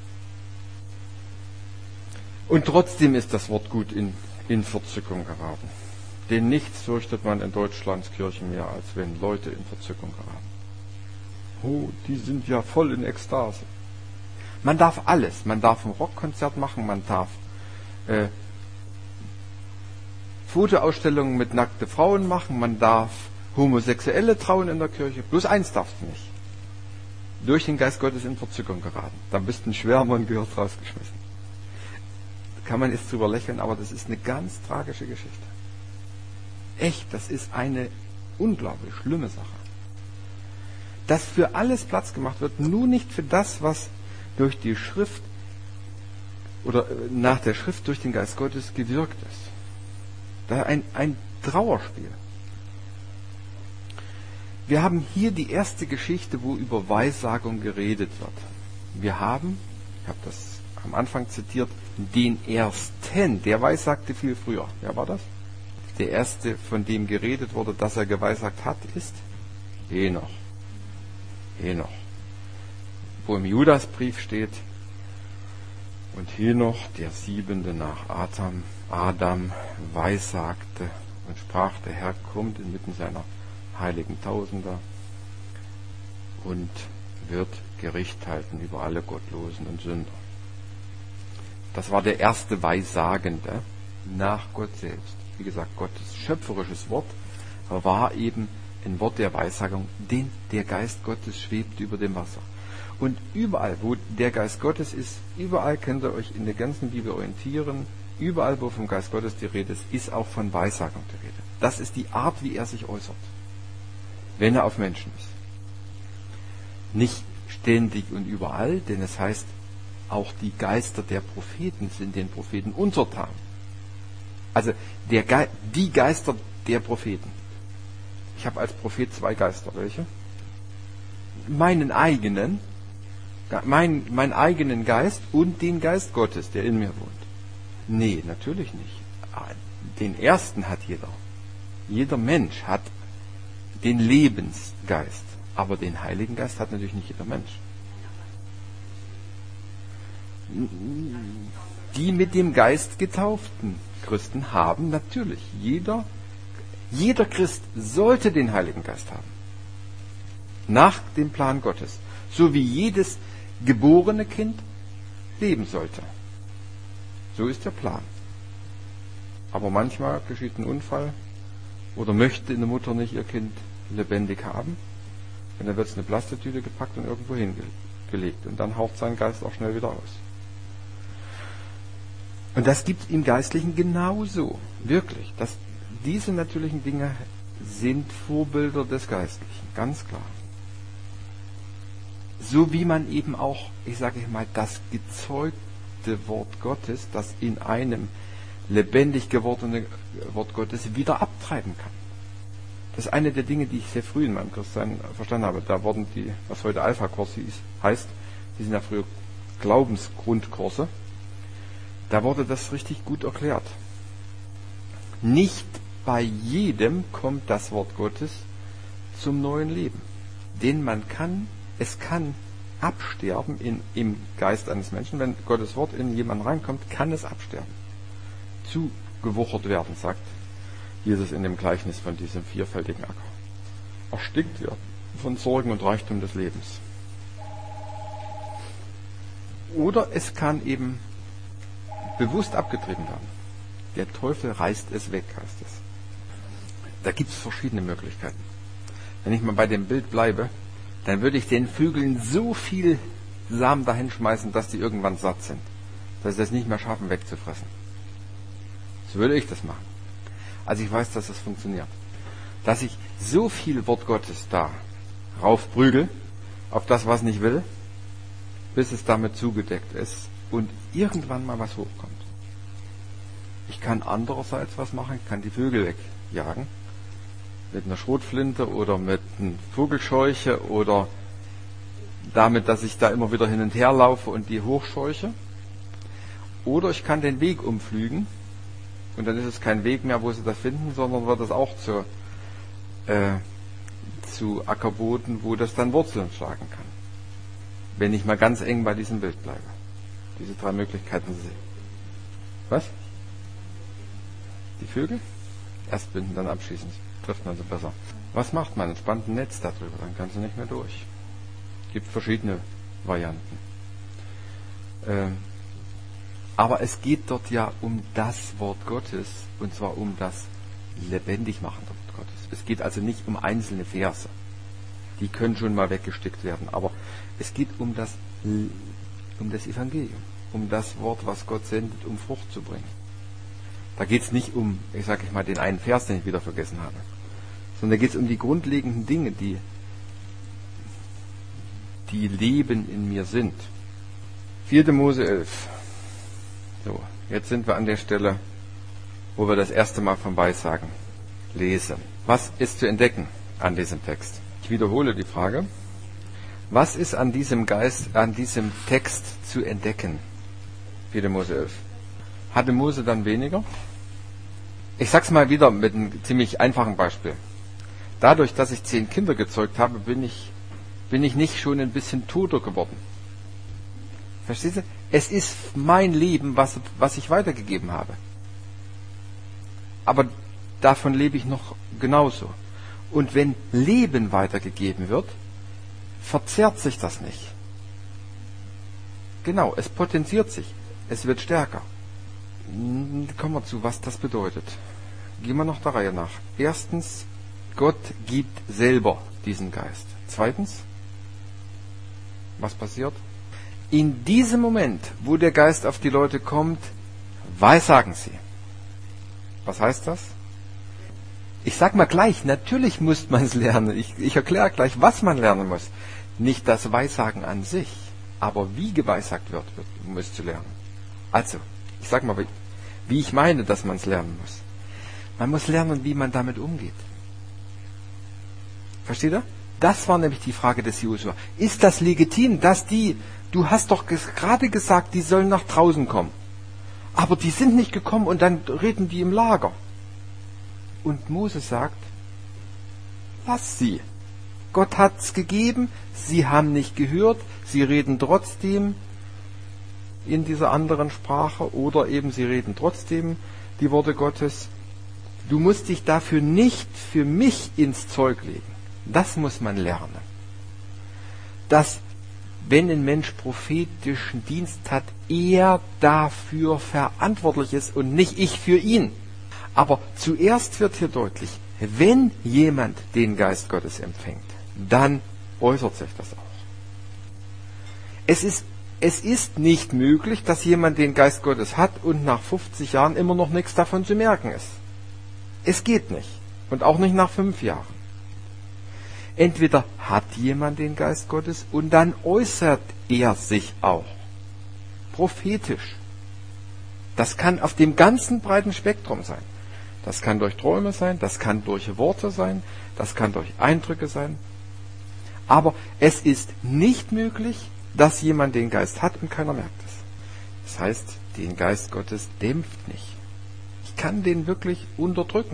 Und trotzdem ist das Wort gut in Verzückung geraten. Denn nichts fürchtet man in Deutschlands Kirchen mehr, als wenn Leute in Verzückung geraten. Oh, die sind ja voll in Ekstase. Man darf alles. Man darf ein Rockkonzert machen, man darf Fotoausstellungen mit nackten Frauen machen, man darf Homosexuelle trauen in der Kirche. Bloß eins darfst du nicht. Durch den Geist Gottes in Verzückung geraten. Dann bist du ein Schwärmer und gehört rausgeschmissen. Da kann man jetzt drüber lächeln, aber das ist eine ganz tragische Geschichte. Echt, das ist eine unglaublich schlimme Sache. dass für alles Platz gemacht wird, nur nicht für das, was durch die Schrift oder nach der Schrift durch den Geist Gottes gewirkt ist. Da ein Trauerspiel. Wir haben hier die erste Geschichte, wo über Weissagung geredet wird. Wir haben, ich habe das am Anfang zitiert, den Ersten, der weissagte viel früher. Wer war das? Der Erste, von dem geredet wurde, dass er geweissagt hat, ist Henoch. Henoch. Wo im Judasbrief steht, und Henoch, der Siebente nach Adam, weissagte und sprach, der Herr kommt inmitten seiner heiligen Tausender und wird Gericht halten über alle Gottlosen und Sünder. Das war der erste Weissagende nach Gott selbst. Wie gesagt, Gottes schöpferisches Wort war eben ein Wort der Weissagung, denn der Geist Gottes schwebt über dem Wasser. Und überall, wo der Geist Gottes ist, überall könnt ihr euch in der ganzen Bibel orientieren, überall, wo vom Geist Gottes die Rede ist auch von Weissagung die Rede. Das ist die Art, wie er sich äußert, wenn er auf Menschen ist. Nicht ständig und überall, denn es heißt, auch die Geister der Propheten sind den Propheten untertan. Also die Geister der Propheten. Ich habe als Prophet 2 Geister. Welche? Meinen eigenen Geist und den Geist Gottes, der in mir wohnt. Nee, natürlich nicht. Den ersten hat jeder. Jeder Mensch hat den Lebensgeist. Aber den Heiligen Geist hat natürlich nicht jeder Mensch. Die mit dem Geist getauften Christen haben natürlich. Jeder Christ sollte den Heiligen Geist haben. Nach dem Plan Gottes. So wie jedes geborene Kind leben sollte. So ist der Plan. Aber manchmal geschieht ein Unfall oder möchte eine Mutter nicht ihr Kind lebendig haben. Und dann wird es eine Plastiktüte gepackt und irgendwo hingelegt. Und dann haucht sein Geist auch schnell wieder aus. Und das gibt es im Geistlichen genauso. Wirklich. Diese natürlichen Dinge sind Vorbilder des Geistlichen. Ganz klar. So wie man eben auch, ich sage mal, das gezeugte Wort Gottes, das in einem lebendig gewordene Wort Gottes wieder abtreiben kann. Das ist eine der Dinge, die ich sehr früh in meinem Christsein verstanden habe. Da wurden die, was heute Alpha-Kurs heißt, die sind ja früher Glaubensgrundkurse, da wurde das richtig gut erklärt. Nicht bei jedem kommt das Wort Gottes zum neuen Leben. Denn es kann absterben im Geist eines Menschen. Wenn Gottes Wort in jemanden reinkommt, kann es absterben. Zugewuchert werden, sagt Jesus in dem Gleichnis von diesem vierfältigen Acker. Erstickt wird von Sorgen und Reichtum des Lebens. Oder es kann eben bewusst abgetrieben werden. Der Teufel reißt es weg, heißt es. Da gibt es verschiedene Möglichkeiten. Wenn ich mal bei dem Bild bleibe, dann würde ich den Vögeln so viel Samen dahin schmeißen, dass die irgendwann satt sind. Dass sie das nicht mehr schaffen, wegzufressen. So würde ich das machen. Also ich weiß, dass das funktioniert. Dass ich so viel Wort Gottes da raufprügel, auf das, was nicht will, bis es damit zugedeckt ist und irgendwann mal was hochkommt. Ich kann andererseits was machen, ich kann die Vögel wegjagen. Mit einer Schrotflinte oder mit einer Vogelscheuche oder damit, dass ich da immer wieder hin und her laufe und die hochscheuche. Oder ich kann den Weg umflügen und dann ist es kein Weg mehr, wo sie das finden, sondern wird es auch zu Ackerboden, wo das dann Wurzeln schlagen kann. Wenn ich mal ganz eng bei diesem Bild bleibe. Diese 3 Möglichkeiten sehe. Was? Die Vögel? Erst binden, dann abschießen. Trifft man sie besser. Was macht man? Spannt ein Netz darüber, dann kannst du nicht mehr durch. Es gibt verschiedene Varianten. Aber es geht dort ja um das Wort Gottes, und zwar um das lebendig machende Wort Gottes. Es geht also nicht um einzelne Verse. Die können schon mal weggestickt werden, aber es geht um das Evangelium, um das Wort, was Gott sendet, um Frucht zu bringen. Da geht es nicht um, den einen Vers, den ich wieder vergessen habe, sondern da geht es um die grundlegenden Dinge, die die Leben in mir sind. 4. Mose 11. So, jetzt sind wir an der Stelle, wo wir das erste Mal vom Weissagen lesen. Was ist zu entdecken an diesem Text? Ich wiederhole die Frage. Was ist an diesem Text zu entdecken? 4. Mose 11. Hatte Mose dann weniger? Ich sag's mal wieder mit einem ziemlich einfachen Beispiel. Dadurch, dass ich 10 Kinder gezeugt habe, bin ich nicht schon ein bisschen toter geworden. Verstehst du? Es ist mein Leben, was ich weitergegeben habe. Aber davon lebe ich noch genauso. Und wenn Leben weitergegeben wird, verzerrt sich das nicht. Genau, es potenziert sich. Es wird stärker. Kommen wir zu, was das bedeutet. Gehen wir noch der Reihe nach. Erstens, Gott gibt selber diesen Geist. Zweitens, was passiert? In diesem Moment, wo der Geist auf die Leute kommt, weissagen sie. Was heißt das? Ich sag mal gleich, natürlich muss man es lernen. Ich erkläre gleich, was man lernen muss. Nicht das Weissagen an sich, aber wie geweissagt wird, muss zu lernen. Also, ich sag mal, wie ich meine, dass man es lernen muss. Man muss lernen, wie man damit umgeht. Versteht ihr? Das war nämlich die Frage des Josua. Ist das legitim, dass du hast doch gerade gesagt, die sollen nach draußen kommen. Aber die sind nicht gekommen und dann reden die im Lager. Und Mose sagt, lass sie. Gott hat's gegeben, sie haben nicht gehört, sie reden trotzdem in dieser anderen Sprache oder eben sie reden trotzdem die Worte Gottes. Du musst dich dafür nicht für mich ins Zeug legen. Das muss man lernen. Dass, wenn ein Mensch prophetischen Dienst hat, er dafür verantwortlich ist und nicht ich für ihn. Aber zuerst wird hier deutlich, wenn jemand den Geist Gottes empfängt, dann äußert sich das auch. Es ist nicht möglich, dass jemand den Geist Gottes hat und nach 50 Jahren immer noch nichts davon zu merken ist. Es geht nicht. Und auch nicht nach 5 Jahren. Entweder hat jemand den Geist Gottes und dann äußert er sich auch. Prophetisch. Das kann auf dem ganzen breiten Spektrum sein. Das kann durch Träume sein, das kann durch Worte sein, das kann durch Eindrücke sein. Aber es ist nicht möglich, dass jemand den Geist hat und keiner merkt es. Das heißt, den Geist Gottes dämpft nicht. Ich kann den wirklich unterdrücken.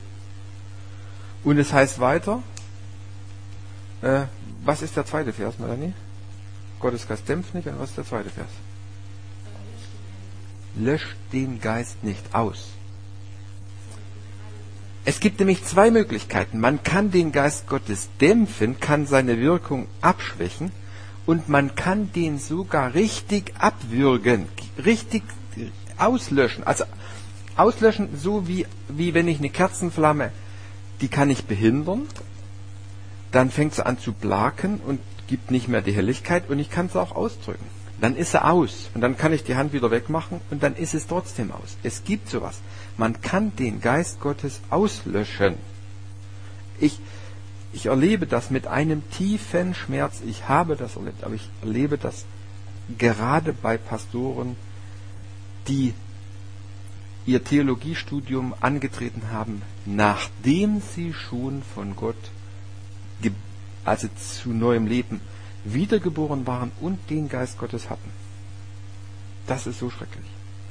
Und es heißt weiter, was ist der zweite Vers, Melanie? Gottes Geist dämpft nicht, und was ist der zweite Vers? Löscht den Geist nicht aus. Es gibt nämlich 2 Möglichkeiten. Man kann den Geist Gottes dämpfen, kann seine Wirkung abschwächen und man kann den sogar richtig abwürgen, richtig auslöschen. Also auslöschen, so wie wenn ich eine Kerzenflamme, die kann ich behindern, dann fängt sie an zu blaken und gibt nicht mehr die Helligkeit und ich kann sie auch ausdrücken. Dann ist sie aus und dann kann ich die Hand wieder wegmachen und dann ist es trotzdem aus. Es gibt sowas. Man kann den Geist Gottes auslöschen. Ich erlebe das mit einem tiefen Schmerz. Ich habe das erlebt, aber ich erlebe das gerade bei Pastoren, die ihr Theologiestudium angetreten haben, nachdem sie schon von Gott, also zu neuem Leben, wiedergeboren waren und den Geist Gottes hatten. Das ist so schrecklich.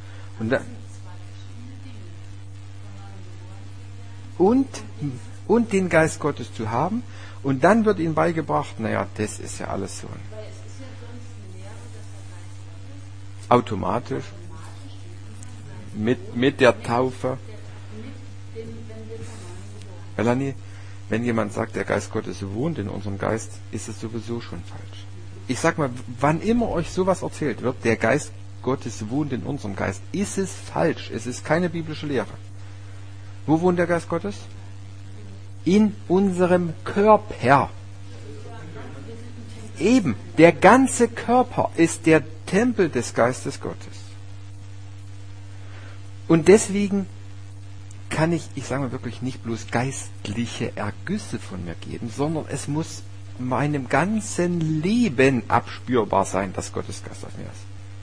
Und den Geist Gottes zu haben und dann wird ihnen beigebracht, naja, das ist ja alles so. Automatisch. Mit der Taufe. Melanie, wenn jemand sagt, der Geist Gottes wohnt in unserem Geist, ist es sowieso schon falsch. Ich sag mal, wann immer euch sowas erzählt wird, der Geist Gottes wohnt in unserem Geist, ist es falsch. Es ist keine biblische Lehre. Wo wohnt der Geist Gottes? In unserem Körper. Eben, der ganze Körper ist der Tempel des Geistes Gottes. Und deswegen kann ich sage mal wirklich, nicht bloß geistliche Ergüsse von mir geben, sondern es muss meinem ganzen Leben abspürbar sein, dass Gottes Geist auf mir ist.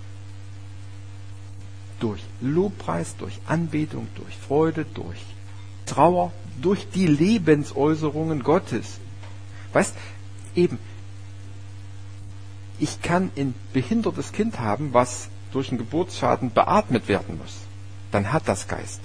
Durch Lobpreis, durch Anbetung, durch Freude, durch Trauer, durch die Lebensäußerungen Gottes. Weißt, eben, ich kann ein behindertes Kind haben, was durch einen Geburtsschaden beatmet werden muss. Dann hat das Geist.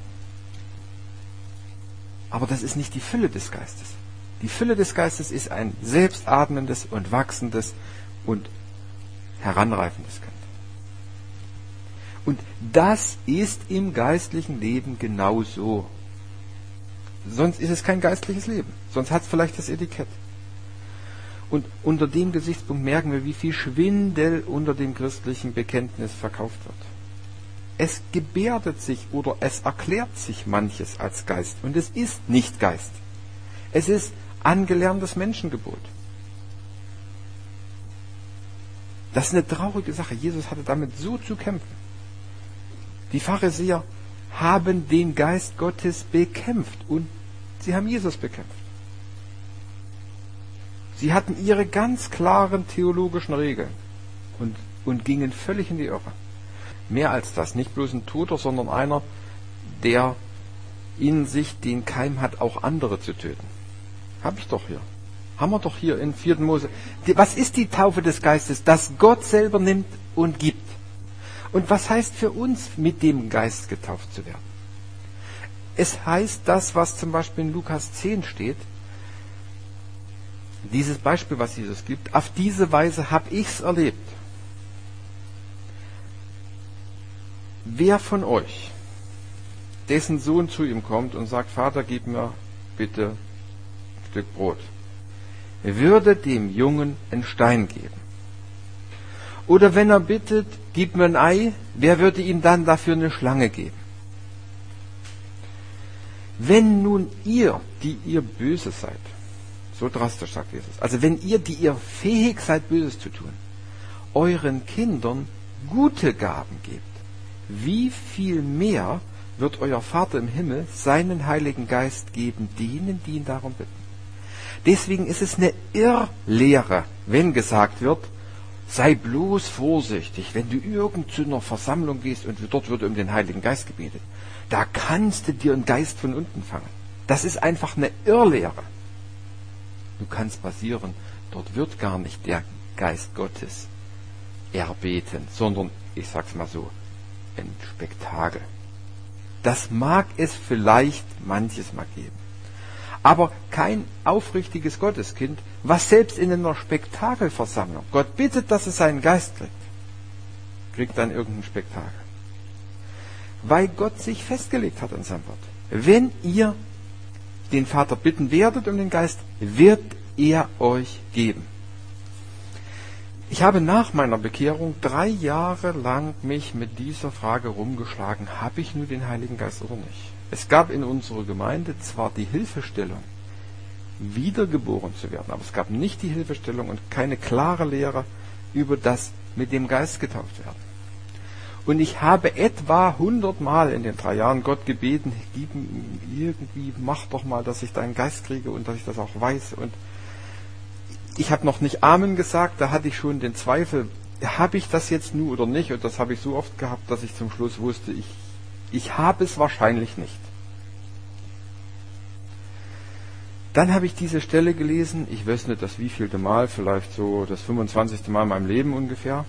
Aber das ist nicht die Fülle des Geistes. Die Fülle des Geistes ist ein selbstatmendes und wachsendes und heranreifendes Kind. Und das ist im geistlichen Leben genauso. Sonst ist es kein geistliches Leben. Sonst hat es vielleicht das Etikett. Und unter dem Gesichtspunkt merken wir, wie viel Schwindel unter dem christlichen Bekenntnis verkauft wird. Es gebärdet sich oder es erklärt sich manches als Geist. Und es ist nicht Geist. Es ist angelerntes Menschengebot. Das ist eine traurige Sache. Jesus hatte damit so zu kämpfen. Die Pharisäer haben den Geist Gottes bekämpft und sie haben Jesus bekämpft. Sie hatten ihre ganz klaren theologischen Regeln und gingen völlig in die Irre. Mehr als das, nicht bloß ein Toter, sondern einer, der in sich den Keim hat, auch andere zu töten. Hab ich doch hier. Haben wir doch hier in 4. Mose. Was ist die Taufe des Geistes? Dass Gott selber nimmt und gibt. Und was heißt für uns, mit dem Geist getauft zu werden? Es heißt das, was zum Beispiel in Lukas 10 steht, dieses Beispiel, was Jesus gibt, auf diese Weise habe ich es erlebt. Wer von euch, dessen Sohn zu ihm kommt und sagt, Vater, gib mir bitte ein Stück Brot, würde dem Jungen einen Stein geben? Oder wenn er bittet, gib mir ein Ei, wer würde ihm dann dafür eine Schlange geben? Wenn nun ihr, die ihr böse seid, so drastisch sagt Jesus, also wenn ihr, die ihr fähig seid, Böses zu tun, euren Kindern gute Gaben gebt, wie viel mehr wird euer Vater im Himmel seinen Heiligen Geist geben, denen, die ihn darum bitten? Deswegen ist es eine Irrlehre, wenn gesagt wird, sei bloß vorsichtig, wenn du irgend zu einer Versammlung gehst und dort wird um den Heiligen Geist gebetet. Da kannst du dir einen Geist von unten fangen. Das ist einfach eine Irrlehre. Du kannst passieren, dort wird gar nicht der Geist Gottes erbeten, sondern, ich sag's mal so, ein Spektakel. Das mag es vielleicht manches Mal geben. Aber kein aufrichtiges Gotteskind, was selbst in einer Spektakelversammlung Gott bittet, dass es seinen Geist kriegt dann irgendein Spektakel. Weil Gott sich festgelegt hat in seinem Wort. Wenn ihr den Vater bitten werdet um den Geist, wird er euch geben. Ich habe nach meiner Bekehrung 3 Jahre lang mich mit dieser Frage rumgeschlagen, habe ich nur den Heiligen Geist oder nicht? Es gab in unserer Gemeinde zwar die Hilfestellung, wiedergeboren zu werden, aber es gab nicht die Hilfestellung und keine klare Lehre über das mit dem Geist getauft werden. Und ich habe etwa 100 Mal in den 3 Jahren Gott gebeten, irgendwie mach doch mal, dass ich deinen Geist kriege und dass ich das auch weiß. Und ich habe noch nicht Amen gesagt, da hatte ich schon den Zweifel, habe ich das jetzt nur oder nicht? Und das habe ich so oft gehabt, dass ich zum Schluss wusste, ich habe es wahrscheinlich nicht. Dann habe ich diese Stelle gelesen, ich weiß nicht das wievielte Mal, vielleicht so das 25. Mal in meinem Leben ungefähr.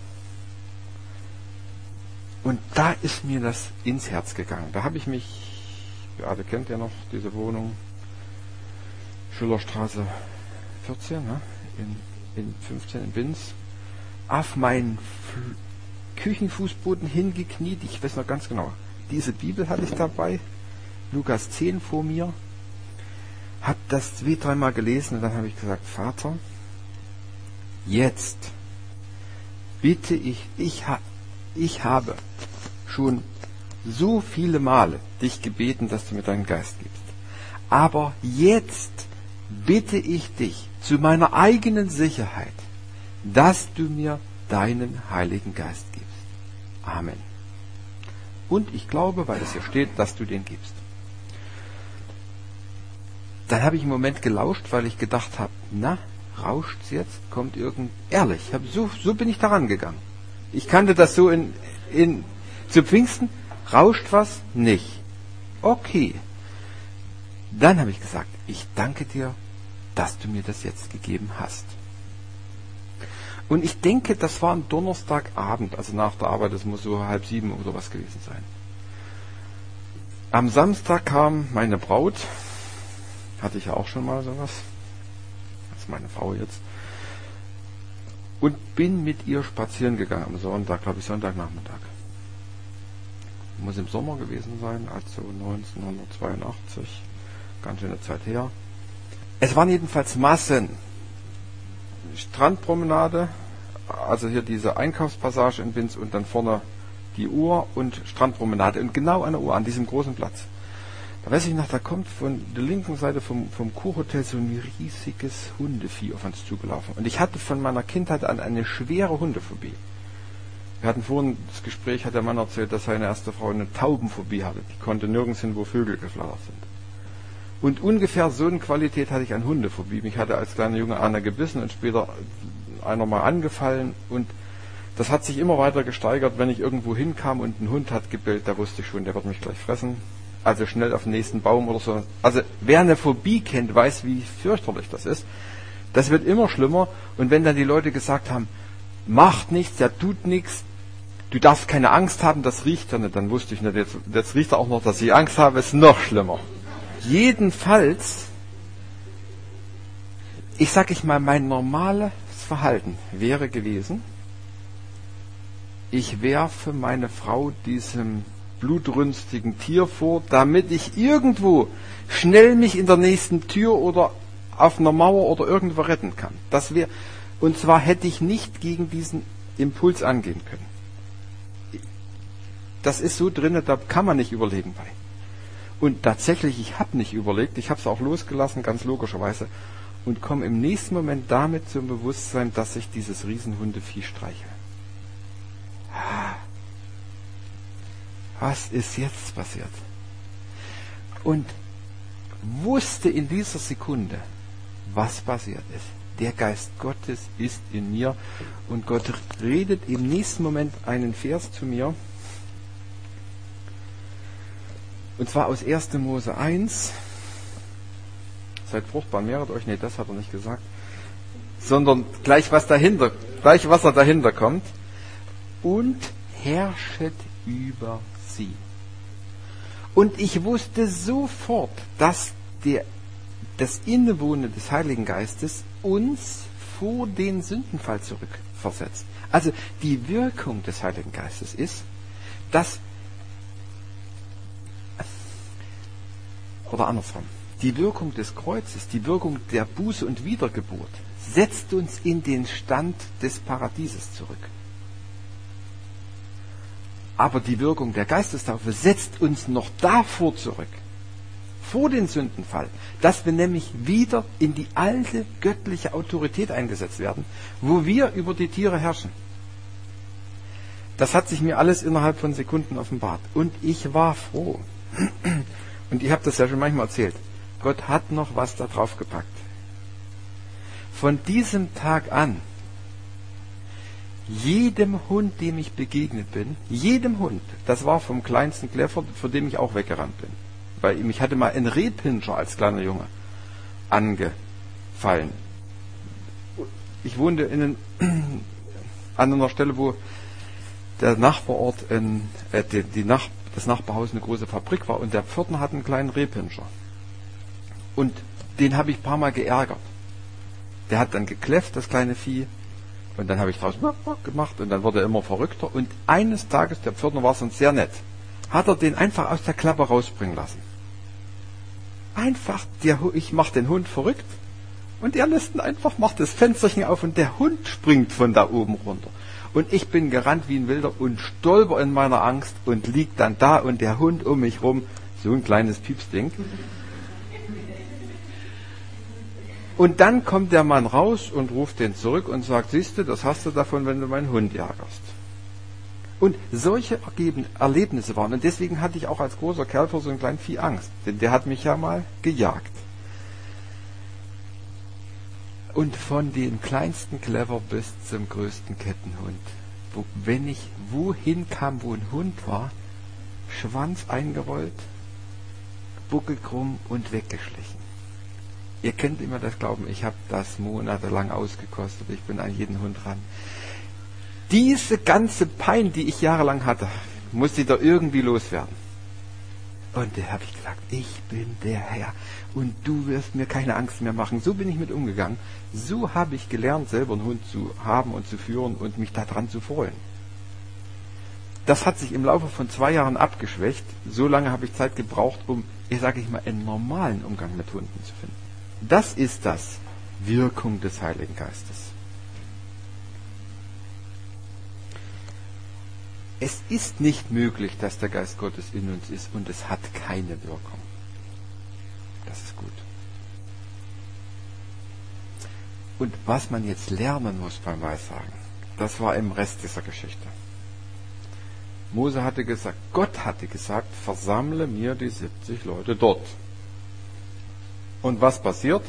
Und da ist mir das ins Herz gegangen. Da habe ich mich, Beate kennt ja noch diese Wohnung, Schillerstraße 14, ne? in 15 in Binz, auf meinen Küchenfußboden hingekniet, ich weiß noch ganz genau, diese Bibel hatte ich dabei, Lukas 10 vor mir, habe das 2-3 Mal gelesen und dann habe ich gesagt, Vater, jetzt bitte ich habe schon so viele Male dich gebeten, dass du mir deinen Geist gibst. Aber jetzt bitte ich dich zu meiner eigenen Sicherheit, dass du mir deinen Heiligen Geist gibst. Amen. Und ich glaube, weil es hier steht, dass du den gibst. Dann habe ich einen Moment gelauscht, weil ich gedacht habe, na, rauscht's jetzt? Kommt ehrlich, so bin ich daran gegangen. Ich kannte das so zu Pfingsten, rauscht was? Nicht. Okay. Dann habe ich gesagt, ich danke dir, dass du mir das jetzt gegeben hast. Und ich denke, das war ein Donnerstagabend, also nach der Arbeit, das muss so 6:30 oder was gewesen sein. Am Samstag kam meine Braut, hatte ich ja auch schon mal sowas, das ist meine Frau jetzt, und bin mit ihr spazieren gegangen am Sonntag, glaube ich Sonntagnachmittag. Muss im Sommer gewesen sein, also 1982, ganz schöne Zeit her. Es waren jedenfalls Massen. Strandpromenade, also hier diese Einkaufspassage in Binz und dann vorne die Uhr und Strandpromenade und genau an der Uhr, an diesem großen Platz. Da weiß ich noch, da kommt von der linken Seite vom Kurhotel so ein riesiges Hundevieh auf uns zugelaufen. Und ich hatte von meiner Kindheit an eine schwere Hundephobie. Wir hatten vorhin das Gespräch, hat der Mann erzählt, dass seine erste Frau eine Taubenphobie hatte. Die konnte nirgends hin, wo Vögel geflattert sind. Und ungefähr so eine Qualität hatte ich an Hundephobie. Mich hatte als kleiner Junge einer gebissen und später einer mal angefallen. Und das hat sich immer weiter gesteigert. Wenn ich irgendwo hinkam und ein Hund hat gebellt, da wusste ich schon, der wird mich gleich fressen. Also schnell auf den nächsten Baum oder so. Also wer eine Phobie kennt, weiß, wie fürchterlich das ist. Das wird immer schlimmer. Und wenn dann die Leute gesagt haben, macht nichts, der tut nichts, du darfst keine Angst haben, das riecht ja nicht, dann wusste ich nicht, jetzt riecht er auch noch, dass ich Angst habe, ist noch schlimmer. Jedenfalls, mein normales Verhalten wäre gewesen, ich werfe meine Frau diesem blutrünstigen Tier vor, damit ich irgendwo schnell mich in der nächsten Tür oder auf einer Mauer oder irgendwo retten kann. Und zwar hätte ich nicht gegen diesen Impuls angehen können. Das ist so drin, da kann man nicht überlegen bei. Und tatsächlich, ich habe nicht überlegt, ich habe es auch losgelassen, ganz logischerweise, und komme im nächsten Moment damit zum Bewusstsein, dass ich dieses Riesenhundevieh streiche. Was ist jetzt passiert? Und wusste in dieser Sekunde, was passiert ist. Der Geist Gottes ist in mir und Gott redet im nächsten Moment einen Vers zu mir. Und zwar aus 1. Mose 1. Seid fruchtbar und mehret euch. Nee, das hat er nicht gesagt. Sondern gleich was er dahinter kommt. Und herrschet über sie. Und ich wusste sofort, dass das Innewohnen des Heiligen Geistes uns vor den Sündenfall zurückversetzt. Also die Wirkung des Heiligen Geistes ist, dass, oder andersrum, die Wirkung des Kreuzes, die Wirkung der Buße und Wiedergeburt setzt uns in den Stand des Paradieses zurück. Aber die Wirkung der Geistestaufe setzt uns noch davor zurück, vor den Sündenfall, dass wir nämlich wieder in die alte göttliche Autorität eingesetzt werden, wo wir über die Tiere herrschen. Das hat sich mir alles innerhalb von Sekunden offenbart. Und ich war froh. Und ich habe das ja schon manchmal erzählt. Gott hat noch was da drauf gepackt. Von diesem Tag an, jedem Hund, dem ich begegnet bin, jedem Hund, das war vom kleinsten Kläffer, vor dem ich auch weggerannt bin. Weil mich hatte mal ein Rehpinscher als kleiner Junge angefallen. Ich wohnte an einer Stelle, wo der Nachbarort, das Nachbarhaus eine große Fabrik war und der Pförtner hat einen kleinen Rehpinscher. Und den habe ich ein paar Mal geärgert. Der hat dann gekläfft, das kleine Vieh. Und dann habe ich draußen gemacht und dann wurde er immer verrückter. Und eines Tages, der Pförtner war sonst sehr nett, hat er den einfach aus der Klappe rausbringen lassen. Einfach, ich mache den Hund verrückt und er lässt ihn einfach, macht das Fensterchen auf und der Hund springt von da oben runter. Und ich bin gerannt wie ein Wilder und stolper in meiner Angst und lieg dann da und der Hund um mich rum, so ein kleines Piepsding. Und dann kommt der Mann raus und ruft den zurück und sagt, siehst du, das hast du davon, wenn du meinen Hund ärgerst. Und solche Erlebnisse waren. Und deswegen hatte ich auch als großer Kerl vor so einem kleinen Vieh Angst. Denn der hat mich ja mal gejagt. Und von den kleinsten Clever bis zum größten Kettenhund. Wenn ich wohin kam, wo ein Hund war, Schwanz eingerollt, Buckel krumm und weggeschlichen. Ihr kennt immer das Glauben, ich habe das monatelang ausgekostet, ich bin an jeden Hund ran. Diese ganze Pein, die ich jahrelang hatte, musste ich da irgendwie loswerden. Und da habe ich gesagt, ich bin der Herr und du wirst mir keine Angst mehr machen. So bin ich mit umgegangen. So habe ich gelernt, selber einen Hund zu haben und zu führen und mich daran zu freuen. Das hat sich im Laufe von 2 Jahren abgeschwächt. So lange habe ich Zeit gebraucht, um, einen normalen Umgang mit Hunden zu finden. Das ist das Wirkung des Heiligen Geistes. Es ist nicht möglich, dass der Geist Gottes in uns ist und es hat keine Wirkung. Das ist gut. Und was man jetzt lernen muss beim Weissagen, das war im Rest dieser Geschichte. Mose hatte gesagt, Gott hatte gesagt, versammle mir die 70 Leute dort. Und was passiert?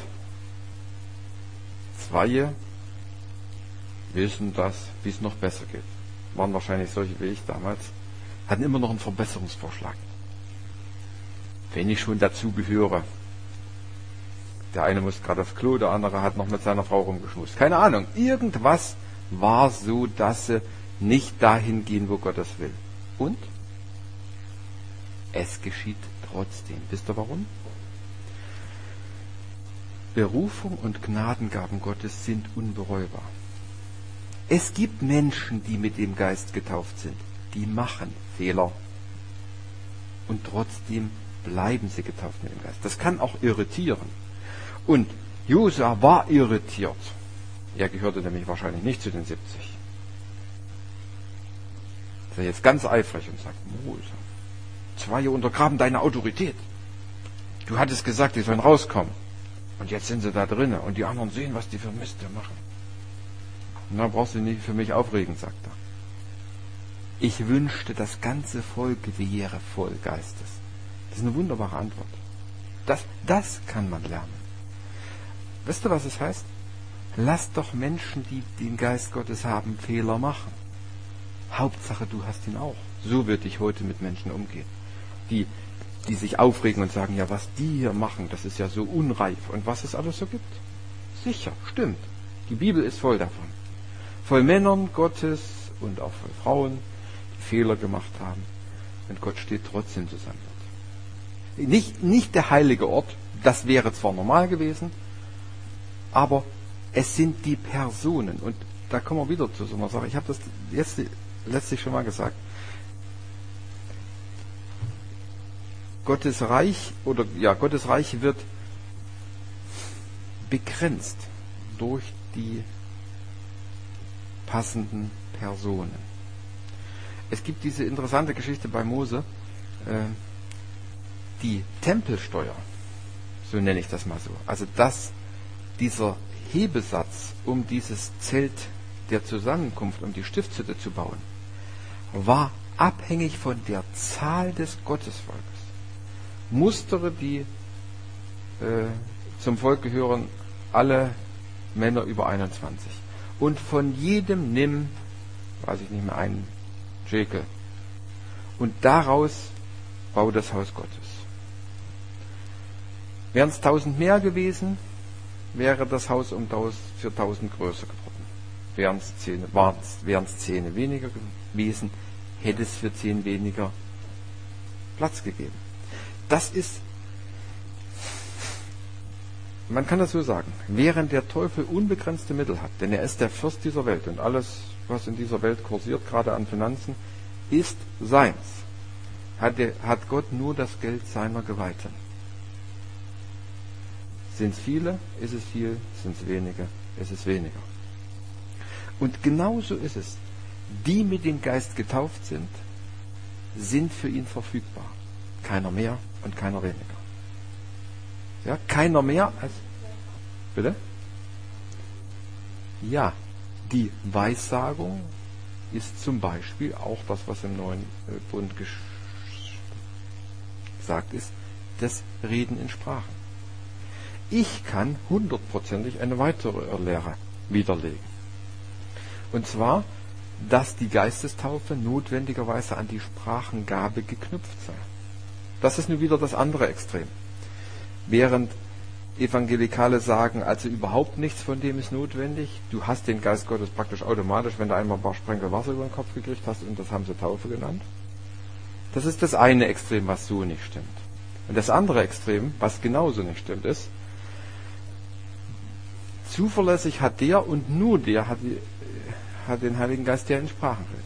2 wissen das, wie es noch besser geht. Waren wahrscheinlich solche wie ich damals, hatten immer noch einen Verbesserungsvorschlag. Wenn ich schon dazugehöre. Der eine muss gerade aufs Klo, der andere hat noch mit seiner Frau rumgeschmust. Keine Ahnung, irgendwas war so, dass sie nicht dahin gehen, wo Gott das will. Und es geschieht trotzdem. Wisst ihr warum? Berufung und Gnadengaben Gottes sind unbereubar. Es gibt Menschen, die mit dem Geist getauft sind. Die machen Fehler. Und trotzdem bleiben sie getauft mit dem Geist. Das kann auch irritieren. Und Josua war irritiert. Er gehörte nämlich wahrscheinlich nicht zu den 70. Ist er jetzt ganz eifrig und sagt, Mose, 2 untergraben deine Autorität. Du hattest gesagt, die sollen rauskommen. Und jetzt sind sie da drinnen und die anderen sehen, was die für Mist machen. Und dann brauchst du nicht für mich aufregen, sagt er. Ich wünschte, das ganze Volk wäre voll Geistes. Das ist eine wunderbare Antwort. Das kann man lernen. Wisst ihr, was es heißt? Lass doch Menschen, die den Geist Gottes haben, Fehler machen. Hauptsache, du hast ihn auch. So würde ich heute mit Menschen umgehen. Die sich aufregen und sagen, ja, was die hier machen, das ist ja so unreif. Und was es alles so gibt. Sicher, stimmt. Die Bibel ist voll davon. Voll Männern Gottes und auch voll Frauen, die Fehler gemacht haben. Und Gott steht trotzdem zu seinem Wort. Nicht der heilige Ort, das wäre zwar normal gewesen, aber es sind die Personen. Und da kommen wir wieder zu so einer Sache. Ich habe das jetzt letztlich schon mal gesagt. Gottes Reich wird begrenzt durch die passenden Personen. Es gibt diese interessante Geschichte bei Mose, die Tempelsteuer, so nenne ich das mal so. Also dieser Hebesatz, um dieses Zelt der Zusammenkunft, um die Stiftshütte zu bauen, war abhängig von der Zahl des Gottesvolkes. Mustere, die zum Volk gehören, alle Männer über 21. Und von jedem nimm, weiß ich nicht mehr, einen Schekel. Und daraus bau das Haus Gottes. Wären es 1000 mehr gewesen, wäre das Haus für 1000 größer geworden. Wären es 10 weniger gewesen, hätte es für 10 weniger Platz gegeben. Das ist, man kann das so sagen, während der Teufel unbegrenzte Mittel hat, denn er ist der Fürst dieser Welt und alles, was in dieser Welt kursiert, gerade an Finanzen, ist seins, hat Gott nur das Geld seiner Geweihten. Sind es viele, ist es viel, sind es wenige, ist es weniger. Und genauso ist es. Die mit dem Geist getauft sind für ihn verfügbar. Keiner mehr und keiner weniger. Ja, keiner mehr als... Bitte? Ja, die Weissagung ist zum Beispiel auch das, was im Neuen Bund gesagt ist, das Reden in Sprachen. Ich kann hundertprozentig eine weitere Irrlehre widerlegen. Und zwar, dass die Geistestaufe notwendigerweise an die Sprachengabe geknüpft sei. Das ist nun wieder das andere Extrem. Während Evangelikale sagen, also überhaupt nichts von dem ist notwendig. Du hast den Geist Gottes praktisch automatisch, wenn du einmal ein paar Sprenkel Wasser über den Kopf gekriegt hast, und das haben sie Taufe genannt. Das ist das eine Extrem, was so nicht stimmt. Und das andere Extrem, was genauso nicht stimmt, ist, zuverlässig hat der und nur der hat den Heiligen Geist, der in Sprachen redet.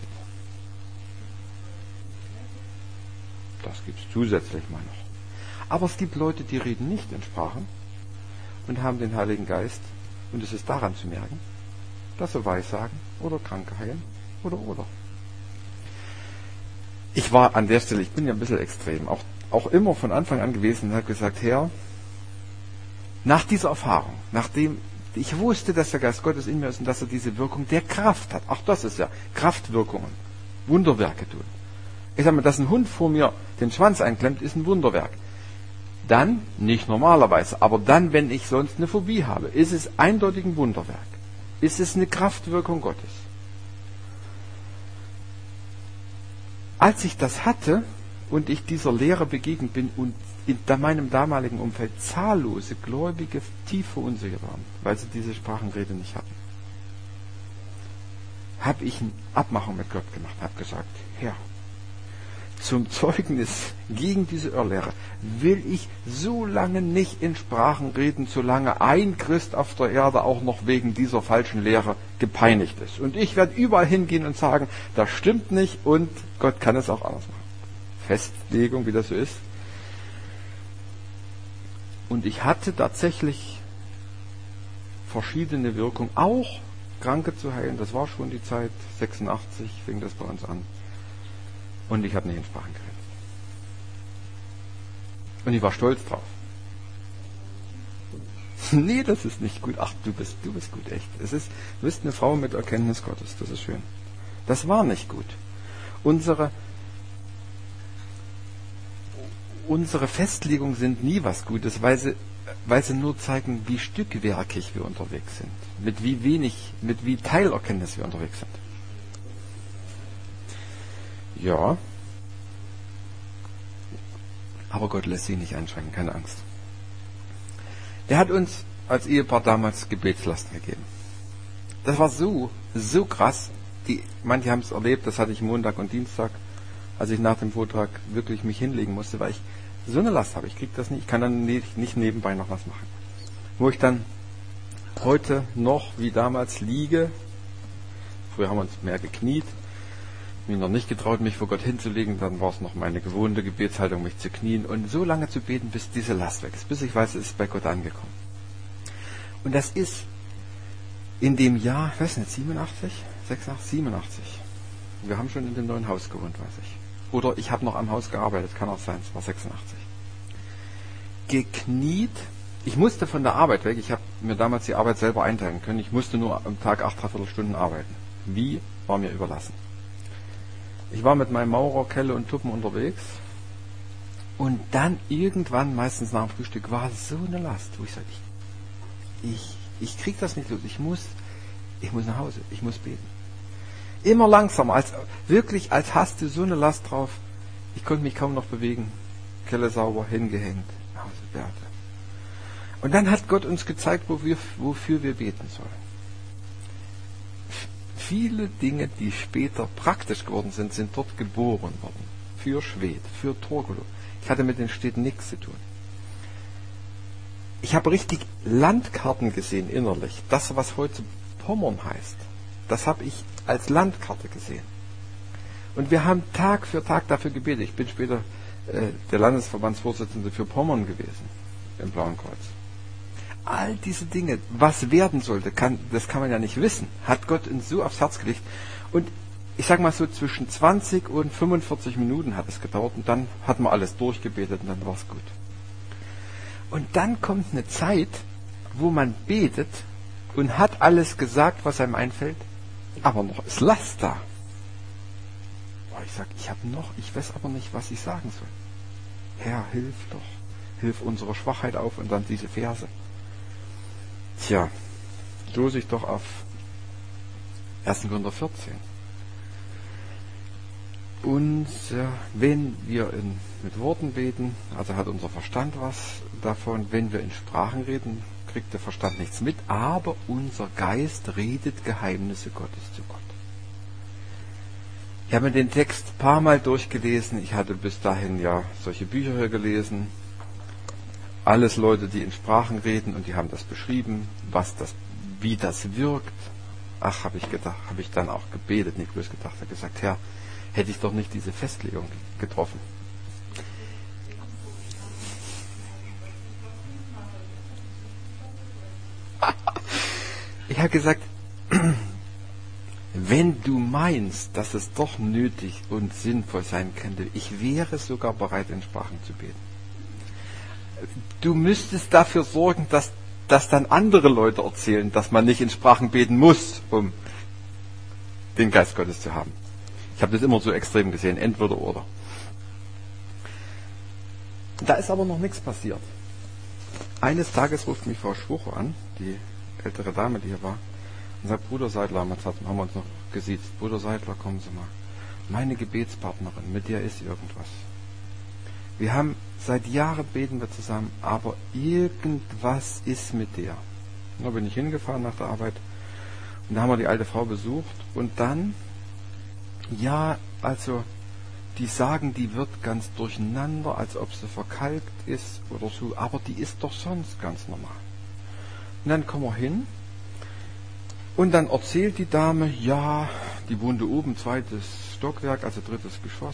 Das gibt es zusätzlich mal noch. Aber es gibt Leute, die reden nicht in Sprachen und haben den Heiligen Geist, und es ist daran zu merken, dass sie Weissagen oder Kranke heilen oder. Ich war an der Stelle, ich bin ja ein bisschen extrem, auch immer von Anfang an gewesen und habe gesagt, Herr, nach dieser Erfahrung, nachdem ich wusste, dass der Geist Gottes in mir ist und dass er diese Wirkung der Kraft hat, auch das ist ja Kraftwirkungen, Wunderwerke tun. Ich sage mal, dass ein Hund vor mir den Schwanz einklemmt, ist ein Wunderwerk. Dann, nicht normalerweise, aber dann, wenn ich sonst eine Phobie habe, ist es eindeutig ein Wunderwerk. Ist es eine Kraftwirkung Gottes. Als ich das hatte und ich dieser Lehre begegnet bin und in meinem damaligen Umfeld zahllose Gläubige tief verunsichert waren, weil sie diese Sprachenrede nicht hatten, habe ich eine Abmachung mit Gott gemacht, habe gesagt, Herr, zum Zeugnis gegen diese Irrlehre will ich so lange nicht in Sprachen reden, solange ein Christ auf der Erde auch noch wegen dieser falschen Lehre gepeinigt ist. Und ich werde überall hingehen und sagen, das stimmt nicht und Gott kann es auch anders machen. Festlegung, wie das so ist. Und ich hatte tatsächlich verschiedene Wirkungen, auch Kranke zu heilen. Das war schon die Zeit, 86 fing das bei uns an. Und ich habe nicht in Sprachen geredet. Und ich war stolz drauf. Nee, das ist nicht gut. Ach, du bist gut, echt. Du bist eine Frau mit Erkenntnis Gottes, das ist schön. Das war nicht gut. Unsere Festlegungen sind nie was Gutes, weil sie nur zeigen, wie stückwerkig wir unterwegs sind. Mit wie Teilerkenntnis wir unterwegs sind. Ja, aber Gott lässt sie nicht einschränken, keine Angst. Der hat uns als Ehepaar damals Gebetslasten gegeben. Das war so krass. Manche haben es erlebt, das hatte ich Montag und Dienstag, als ich nach dem Vortrag wirklich mich hinlegen musste, weil ich so eine Last habe. Ich kriege das nicht, ich kann dann nicht nebenbei noch was machen. Wo ich dann heute noch wie damals liege, früher haben wir uns mehr gekniet, mich noch nicht getraut, mich vor Gott hinzulegen, dann war es noch meine gewohnte Gebetshaltung, mich zu knien und so lange zu beten, bis diese Last weg ist, bis ich weiß, es ist bei Gott angekommen. Und das ist in dem Jahr, ich weiß nicht, 87? Wir haben schon in dem neuen Haus gewohnt, weiß ich. Oder ich habe noch am Haus gearbeitet, kann auch sein, es war 86. Gekniet, ich musste von der Arbeit weg, ich habe mir damals die Arbeit selber einteilen können, ich musste nur am Tag 8,75 Stunden arbeiten. Wie, war mir überlassen. Ich war mit meinem Maurer, Kelle und Tuppen unterwegs und dann irgendwann, meistens nach dem Frühstück, war so eine Last, wo ich sagte, ich krieg das nicht los, ich muss nach Hause, ich muss beten. Immer langsamer, als hast du so eine Last drauf, ich konnte mich kaum noch bewegen, Kelle sauber, hingehängt, nach Hause, Berge. Und dann hat Gott uns gezeigt, wofür wir beten sollen. Viele Dinge, die später praktisch geworden sind, sind dort geboren worden. Für Schwedt, für Torgelow. Ich hatte mit den Städten nichts zu tun. Ich habe richtig Landkarten gesehen innerlich. Das, was heute Pommern heißt, das habe ich als Landkarte gesehen. Und wir haben Tag für Tag dafür gebetet. Ich bin später der Landesverbandsvorsitzende für Pommern gewesen, im Blauen Kreuz. All diese Dinge, was werden sollte, das kann man ja nicht wissen, hat Gott uns so aufs Herz gelegt. Und ich sage mal so, zwischen 20 und 45 Minuten hat es gedauert und dann hat man alles durchgebetet und dann war es gut. Und dann kommt eine Zeit, wo man betet und hat alles gesagt, was einem einfällt, aber noch ist Last da. Ich sage, ich weiß aber nicht, was ich sagen soll. Herr, hilf doch. hilf unserer Schwachheit auf und dann diese Verse. Tja, stoße ich doch auf 1. Korinther 14. Und wenn wir mit Worten beten, also hat unser Verstand was davon. Wenn wir in Sprachen reden, kriegt der Verstand nichts mit, aber unser Geist redet Geheimnisse Gottes zu Gott. Ich habe mir den Text ein paar Mal durchgelesen. Ich hatte bis dahin ja solche Bücher hier gelesen. Alles Leute, die in Sprachen reden, und die haben das beschrieben, wie das wirkt. Ach, habe ich dann auch gebetet, nicht bloß gedacht, habe gesagt, Herr, hätte ich doch nicht diese Festlegung getroffen. Ich habe gesagt, wenn du meinst, dass es doch nötig und sinnvoll sein könnte, ich wäre sogar bereit, in Sprachen zu beten. Du müsstest dafür sorgen, dass dann andere Leute erzählen, dass man nicht in Sprachen beten muss, um den Geist Gottes zu haben. Ich habe das immer so extrem gesehen, entweder oder. Da ist aber noch nichts passiert. Eines Tages ruft mich Frau Schwucher an, die ältere Dame, die hier war, und sagt, Bruder Seidler, haben wir uns noch gesiezt, Bruder Seidler, kommen Sie mal. Meine Gebetspartnerin, mit der ist irgendwas. Wir haben seit Jahren beten wir zusammen, aber irgendwas ist mit der. Da bin ich hingefahren nach der Arbeit und da haben wir die alte Frau besucht und dann, ja, also die sagen, die wird ganz durcheinander, als ob sie verkalkt ist oder so, aber die ist doch sonst ganz normal. Und dann kommen wir hin und dann erzählt die Dame, ja, die wohnte oben, 2. Stockwerk, also 3. Geschoss.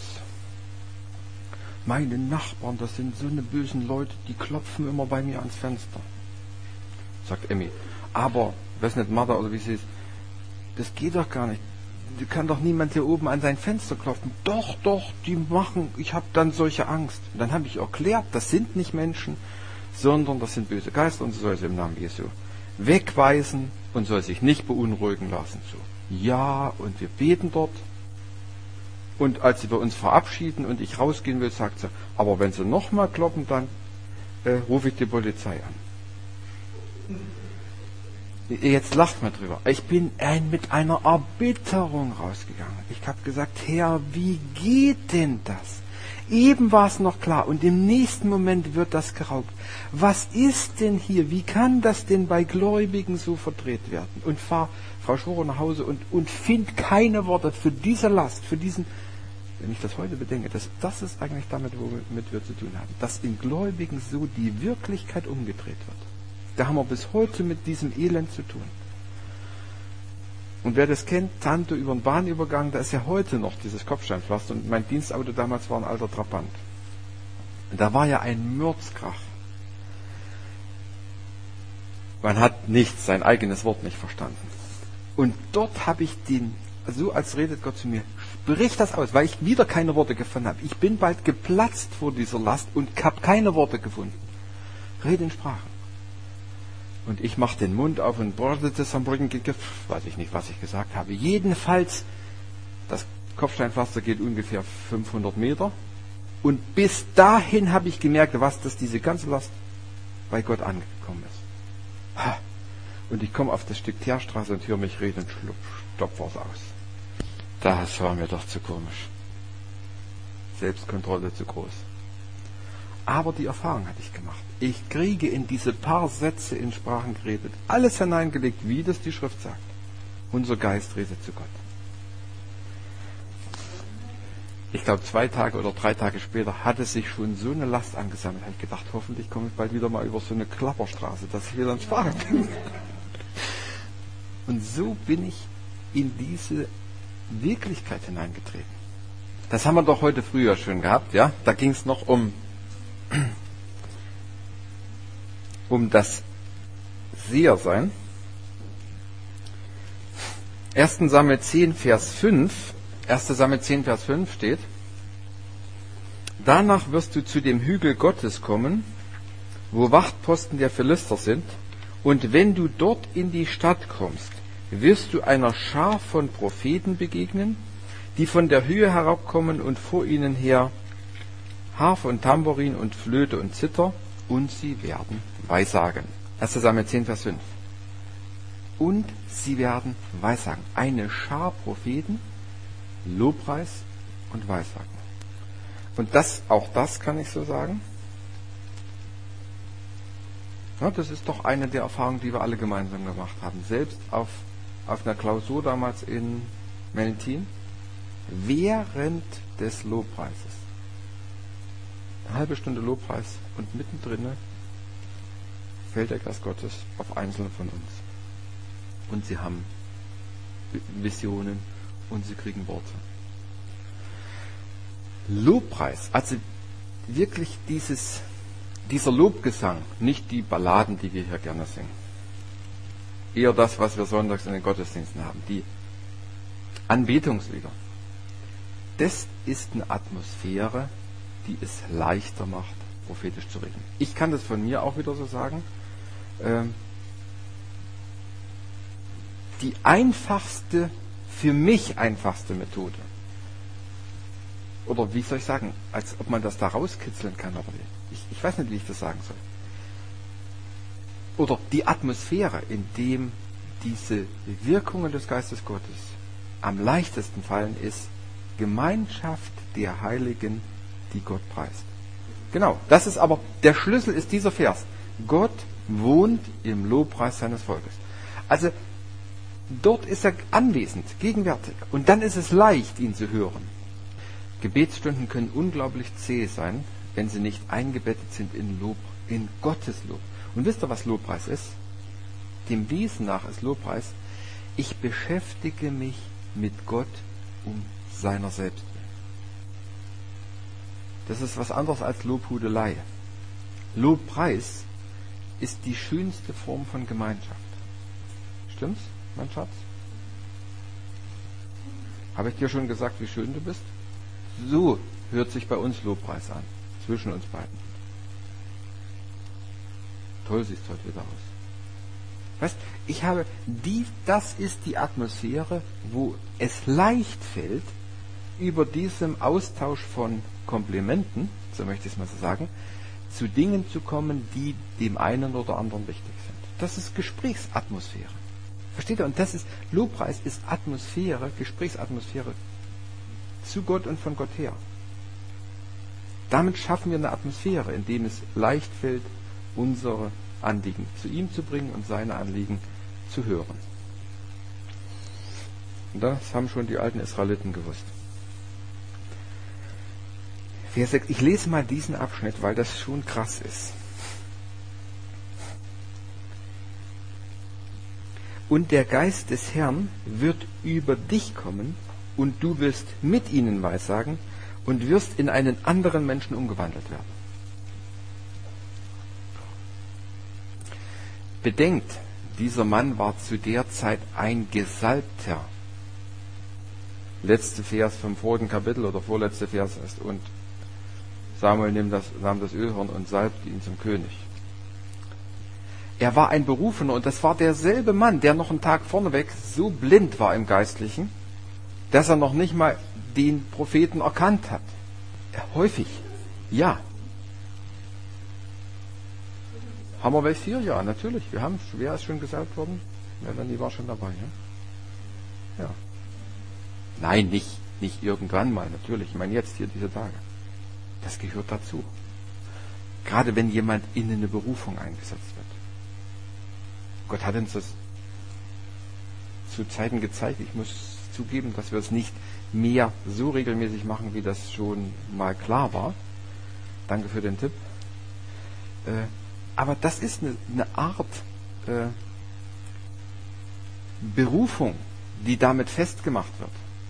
Meine Nachbarn, das sind so eine bösen Leute, die klopfen immer bei mir ans Fenster. Sagt Emmy. Aber, weiß nicht, Martha oder wie sie ist, das geht doch gar nicht. Da kann doch niemand hier oben an sein Fenster klopfen. Doch, die machen, ich habe dann solche Angst. Und dann habe ich erklärt, das sind nicht Menschen, sondern das sind böse Geister und sie soll sie im Namen Jesu wegweisen und soll sich nicht beunruhigen lassen. So, ja, und wir beten dort. Und als sie bei uns verabschieden und ich rausgehen will, sagt sie, aber wenn sie nochmal kloppen, dann rufe ich die Polizei an. Jetzt lacht man drüber. Ich bin mit einer Erbitterung rausgegangen. Ich habe gesagt, Herr, wie geht denn das? Eben war es noch klar und im nächsten Moment wird das geraubt. Was ist denn hier? Wie kann das denn bei Gläubigen so verdreht werden? Und fahr Frau Schworer nach Hause und find keine Worte für diese Last, für diesen, wenn ich das heute bedenke, das ist eigentlich damit, womit wir zu tun haben, dass in Gläubigen so die Wirklichkeit umgedreht wird. Da haben wir bis heute mit diesem Elend zu tun. Und wer das kennt, Tante über den Bahnübergang, da ist ja heute noch dieses Kopfsteinpflaster und mein Dienstauto damals war ein alter Trabant. Und da war ja ein Mordskrach. Man hat sein eigenes Wort nicht verstanden. Und dort habe ich so als redet Gott zu mir, sprich das aus, weil ich wieder keine Worte gefunden habe. Ich bin bald geplatzt vor dieser Last und habe keine Worte gefunden. Rede in Sprachen. Und ich mache den Mund auf und weiß ich nicht, was ich gesagt habe. Jedenfalls, das Kopfsteinpflaster geht ungefähr 500 Meter. Und bis dahin habe ich gemerkt, dass diese ganze Last bei Gott angekommen ist. Und ich komme auf das Stück Teerstraße und höre mich reden und stopf was aus. Das war mir doch zu komisch. Selbstkontrolle zu groß. Aber die Erfahrung hatte ich gemacht. Ich kriege in diese paar Sätze in Sprachen geredet, alles hineingelegt, wie das die Schrift sagt. Unser Geist redet zu Gott. Ich glaube, 2 Tage oder 3 Tage später hatte sich schon so eine Last angesammelt. Da habe ich gedacht, hoffentlich komme ich bald wieder mal über so eine Klapperstraße, dass ich wieder in Sprachen bin. Und so bin ich in diese Wirklichkeit hineingetreten. Das haben wir doch heute früher schon gehabt, ja? Da ging es noch um das Sehersein. 1. Samuel 10, Vers 5 steht, danach wirst du zu dem Hügel Gottes kommen, wo Wachtposten der Philister sind, und wenn du dort in die Stadt kommst, wirst du einer Schar von Propheten begegnen, die von der Höhe herabkommen und vor ihnen her Harfe und Tambourin und Flöte und Zither und sie werden weissagen. 1. Samuel 10, Vers 5. Und sie werden weissagen. Eine Schar Propheten, Lobpreis und Weissagen. Und auch das kann ich so sagen. Ja, das ist doch eine der Erfahrungen, die wir alle gemeinsam gemacht haben. Selbst auf einer Klausur damals in Meltin, während des Lobpreises. Eine halbe Stunde Lobpreis und mittendrin fällt der Geist Gottes auf Einzelne von uns. Und sie haben Visionen und sie kriegen Worte. Lobpreis, also wirklich dieser Lobgesang, nicht die Balladen, die wir hier gerne singen. Eher das, was wir sonntags in den Gottesdiensten haben, die Anbetungslieder. Das ist eine Atmosphäre, die es leichter macht, prophetisch zu reden. Ich kann das von mir auch wieder so sagen. Die für mich einfachste Methode, oder wie soll ich sagen, als ob man das da rauskitzeln kann, aber ich weiß nicht, wie ich das sagen soll. Oder die Atmosphäre, in dem diese Wirkungen des Geistes Gottes am leichtesten fallen, ist Gemeinschaft der Heiligen, die Gott preist. Genau, das ist aber, der Schlüssel ist dieser Vers. Gott wohnt im Lobpreis seines Volkes. Also, dort ist er anwesend, gegenwärtig. Und dann ist es leicht, ihn zu hören. Gebetsstunden können unglaublich zäh sein, wenn sie nicht eingebettet sind in Gottes Lob. Und wisst ihr, was Lobpreis ist? Dem Wesen nach ist Lobpreis, ich beschäftige mich mit Gott um seiner selbst willen. Das ist was anderes als Lobhudelei. Lobpreis ist die schönste Form von Gemeinschaft. Stimmt's, mein Schatz? Habe ich dir schon gesagt, wie schön du bist? So hört sich bei uns Lobpreis an, zwischen uns beiden. Toll siehst du heute wieder aus. Weißt, das ist die Atmosphäre, wo es leicht fällt, über diesem Austausch von Komplimenten, so möchte ich es mal so sagen, zu Dingen zu kommen, die dem einen oder anderen wichtig sind. Das ist Gesprächsatmosphäre. Versteht ihr? Und Lobpreis ist Atmosphäre, Gesprächsatmosphäre zu Gott und von Gott her. Damit schaffen wir eine Atmosphäre, in dem es leicht fällt, unsere Anliegen zu ihm zu bringen und seine Anliegen zu hören. Und das haben schon die alten Israeliten gewusst. Vers 6, ich lese mal diesen Abschnitt, weil das schon krass ist. Und der Geist des Herrn wird über dich kommen und du wirst mit ihnen weissagen und wirst in einen anderen Menschen umgewandelt werden. Bedenkt, dieser Mann war zu der Zeit ein Gesalbter. Letzte Vers vom vorigen Kapitel oder vorletzte Vers ist, und Samuel nahm das Ölhorn und salbte ihn zum König. Er war ein Berufener und das war derselbe Mann, der noch einen Tag vorneweg so blind war im Geistlichen, dass er noch nicht mal den Propheten erkannt hat. Häufig, ja. Haben wir welche hier? Ja, natürlich. Wer ist schon gesalbt worden? Melanie war schon dabei, ja? Ja. Nein, nicht irgendwann mal, natürlich. Ich meine jetzt hier diese Tage. Das gehört dazu. Gerade wenn jemand in eine Berufung eingesetzt wird. Gott hat uns das zu Zeiten gezeigt. Ich muss zugeben, dass wir es nicht mehr so regelmäßig machen, wie das schon mal klar war. Danke für den Tipp. Aber das ist eine Art Berufung, die damit festgemacht wird.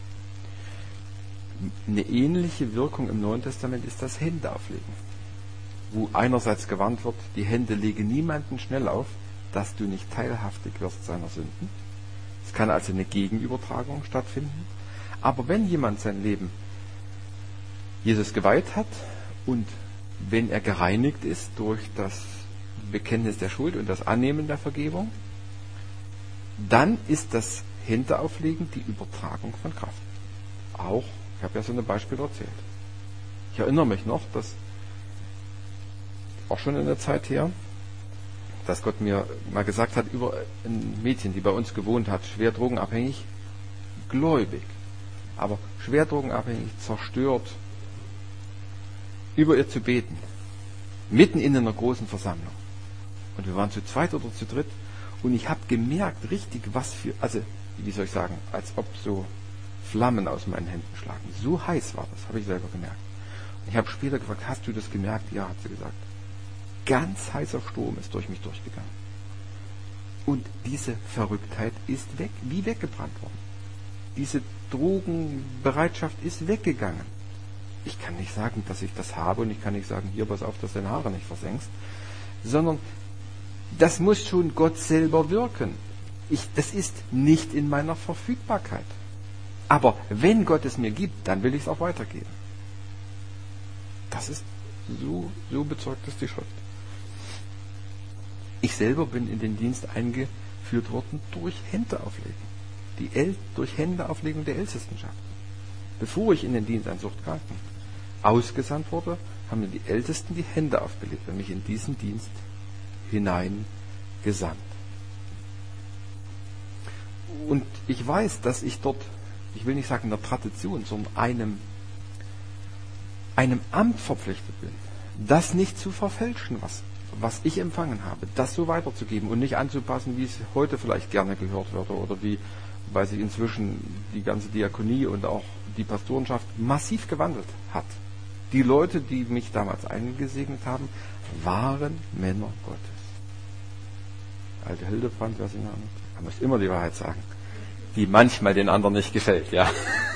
Eine ähnliche Wirkung im Neuen Testament ist das Händeauflegen, wo einerseits gewarnt wird, die Hände lege niemanden schnell auf, dass du nicht teilhaftig wirst seiner Sünden. Es kann also eine Gegenübertragung stattfinden. Aber wenn jemand sein Leben Jesus geweiht hat und wenn er gereinigt ist durch das Bekenntnis der Schuld und das Annehmen der Vergebung, dann ist das Händeauflegen die Übertragung von Kraft. Auch, ich habe ja so ein Beispiel erzählt. Ich erinnere mich noch, dass auch schon in der Zeit her, dass Gott mir mal gesagt hat, über ein Mädchen, die bei uns gewohnt hat, schwer drogenabhängig, gläubig, aber schwer drogenabhängig, zerstört, über ihr zu beten. Mitten in einer großen Versammlung. Und wir waren zu zweit oder zu dritt. Und ich habe gemerkt, richtig, was für, also, wie soll ich sagen, als ob so Flammen aus meinen Händen schlagen. So heiß war das, habe ich selber gemerkt. Und ich habe später gefragt, hast du das gemerkt? Ja, hat sie gesagt. Ganz heißer Sturm ist durch mich durchgegangen. Und diese Verrücktheit ist weg, wie weggebrannt worden. Diese Drogenbereitschaft ist weggegangen. Ich kann nicht sagen, dass ich das habe, und ich kann nicht sagen, hier, pass auf, dass du deine Haare nicht versenkst, sondern das muss schon Gott selber wirken. Das ist nicht in meiner Verfügbarkeit. Aber wenn Gott es mir gibt, dann will ich es auch weitergeben. Das ist so bezeugt es die Schrift. Ich selber bin in den Dienst eingeführt worden durch Händeauflegen. Durch Händeauflegung der Ältestenschaft. Bevor ich in den Dienst an Suchtkranken ausgesandt wurde, haben mir die Ältesten die Hände aufgelegt und mich in diesen Dienst hineingesandt. Und ich weiß, dass ich dort, ich will nicht sagen in der Tradition, sondern einem Amt verpflichtet bin, das nicht zu verfälschen, was ich empfangen habe, das so weiterzugeben und nicht anzupassen, wie es heute vielleicht gerne gehört wird oder wie, weil sich inzwischen die ganze Diakonie und auch die Pastorenschaft massiv gewandelt hat. Die Leute, die mich damals eingesegnet haben, waren Männer Gottes. Alte Hildebrand, wer sie noch nicht? Man muss immer die Wahrheit sagen, die manchmal den anderen nicht gefällt, ja.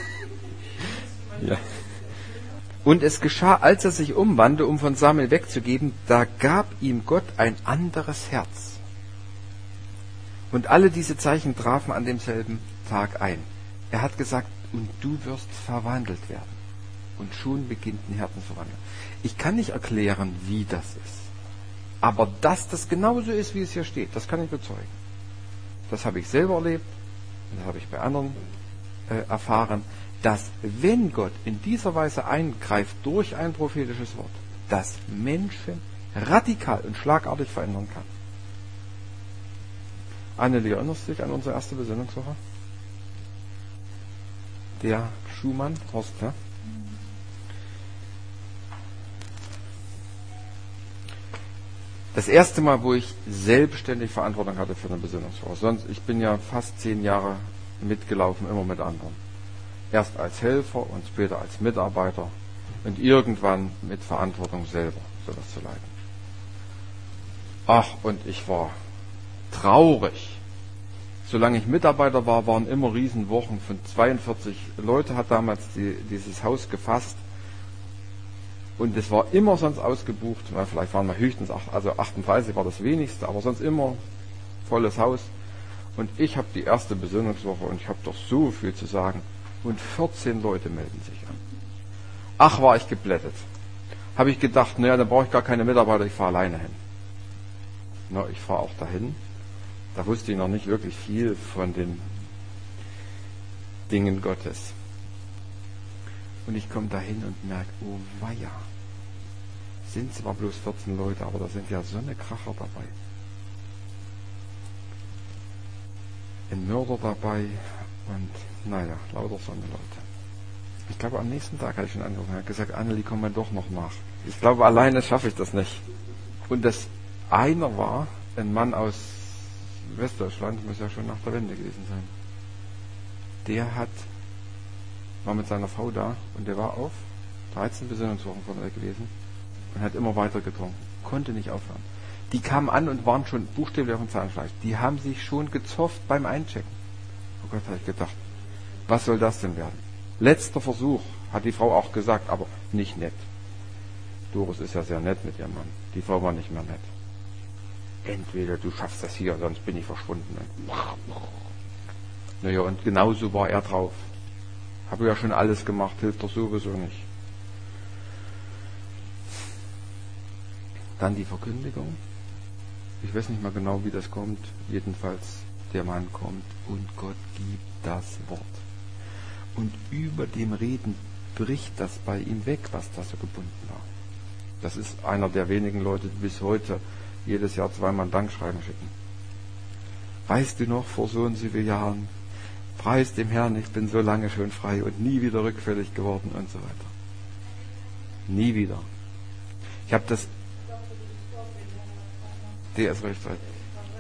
Ja. Und es geschah, als er sich umwandte, um von Samuel wegzugeben, da gab ihm Gott ein anderes Herz. Und alle diese Zeichen trafen an demselben Tag ein. Er hat gesagt, und du wirst verwandelt werden. Und schon beginnt ein Herzensverwandlung. Ich kann nicht erklären, wie das ist. Aber dass das genauso ist, wie es hier steht, das kann ich bezeugen. Das habe ich selber erlebt, und das habe ich bei anderen erfahren, dass wenn Gott in dieser Weise eingreift durch ein prophetisches Wort, dass Menschen radikal und schlagartig verändern kann. Annelie, erinnerst du dich an unsere erste Besinnungswoche? Der Schumann, Horst, ja? Das erste Mal, wo ich selbstständig Verantwortung hatte für eine Besinnungswoche. Sonst, ich bin ja fast 10 Jahre mitgelaufen, immer mit anderen. Erst als Helfer und später als Mitarbeiter und irgendwann mit Verantwortung selber, sowas zu leiten. Ach, und ich war traurig. Solange ich Mitarbeiter war, waren immer Riesenwochen von 42 Leute, hat damals dieses Haus gefasst. Und es war immer sonst ausgebucht, vielleicht waren wir höchstens 38 war das wenigste, aber sonst immer volles Haus. Und ich habe die erste Besinnungswoche und ich habe doch so viel zu sagen. Und 14 Leute melden sich an. Ach, war ich geblättet. Habe ich gedacht, naja, dann brauche ich gar keine Mitarbeiter, ich fahre alleine hin. Na, ich fahre auch dahin. Da wusste ich noch nicht wirklich viel von den Dingen Gottes. Und ich komme dahin und merke, oh weia, sind zwar bloß 14 Leute, aber da sind ja so eine Kracher dabei. Ein Mörder dabei und naja, lauter so eine Leute. Ich glaube, am nächsten Tag hatte ich schon angerufen und habe gesagt, Annelie, komm mal doch noch nach. Ich glaube, alleine schaffe ich das nicht. Und das einer war ein Mann aus Westdeutschland, muss ja schon nach der Wende gewesen sein. Der war mit seiner Frau da und der war auf 13 Besinnungswochen von weg gewesen und hat immer weiter getrunken. Konnte nicht aufhören. Die kamen an und waren schon buchstäblich auf dem Zahnfleisch. Die haben sich schon gezofft beim Einchecken. Oh Gott, habe ich gedacht, was soll das denn werden? Letzter Versuch, hat die Frau auch gesagt, aber nicht nett. Doris ist ja sehr nett mit ihrem Mann. Die Frau war nicht mehr nett. Entweder du schaffst das hier, sonst bin ich verschwunden. Naja, und genauso war er drauf. Habe ja schon alles gemacht, hilft doch sowieso nicht. Dann die Verkündigung. Ich weiß nicht mal genau, wie das kommt. Jedenfalls, der Mann kommt und Gott gibt das Wort. Und über dem Reden bricht das bei ihm weg, was da so gebunden war. Das ist einer der wenigen Leute, die bis heute jedes Jahr zweimal ein Dankschreiben schicken. Weißt du noch, vor so und so vielen Jahren, preis dem Herrn, ich bin so lange schon frei und nie wieder rückfällig geworden und so weiter. Nie wieder. Ich habe das... Der ist recht weit.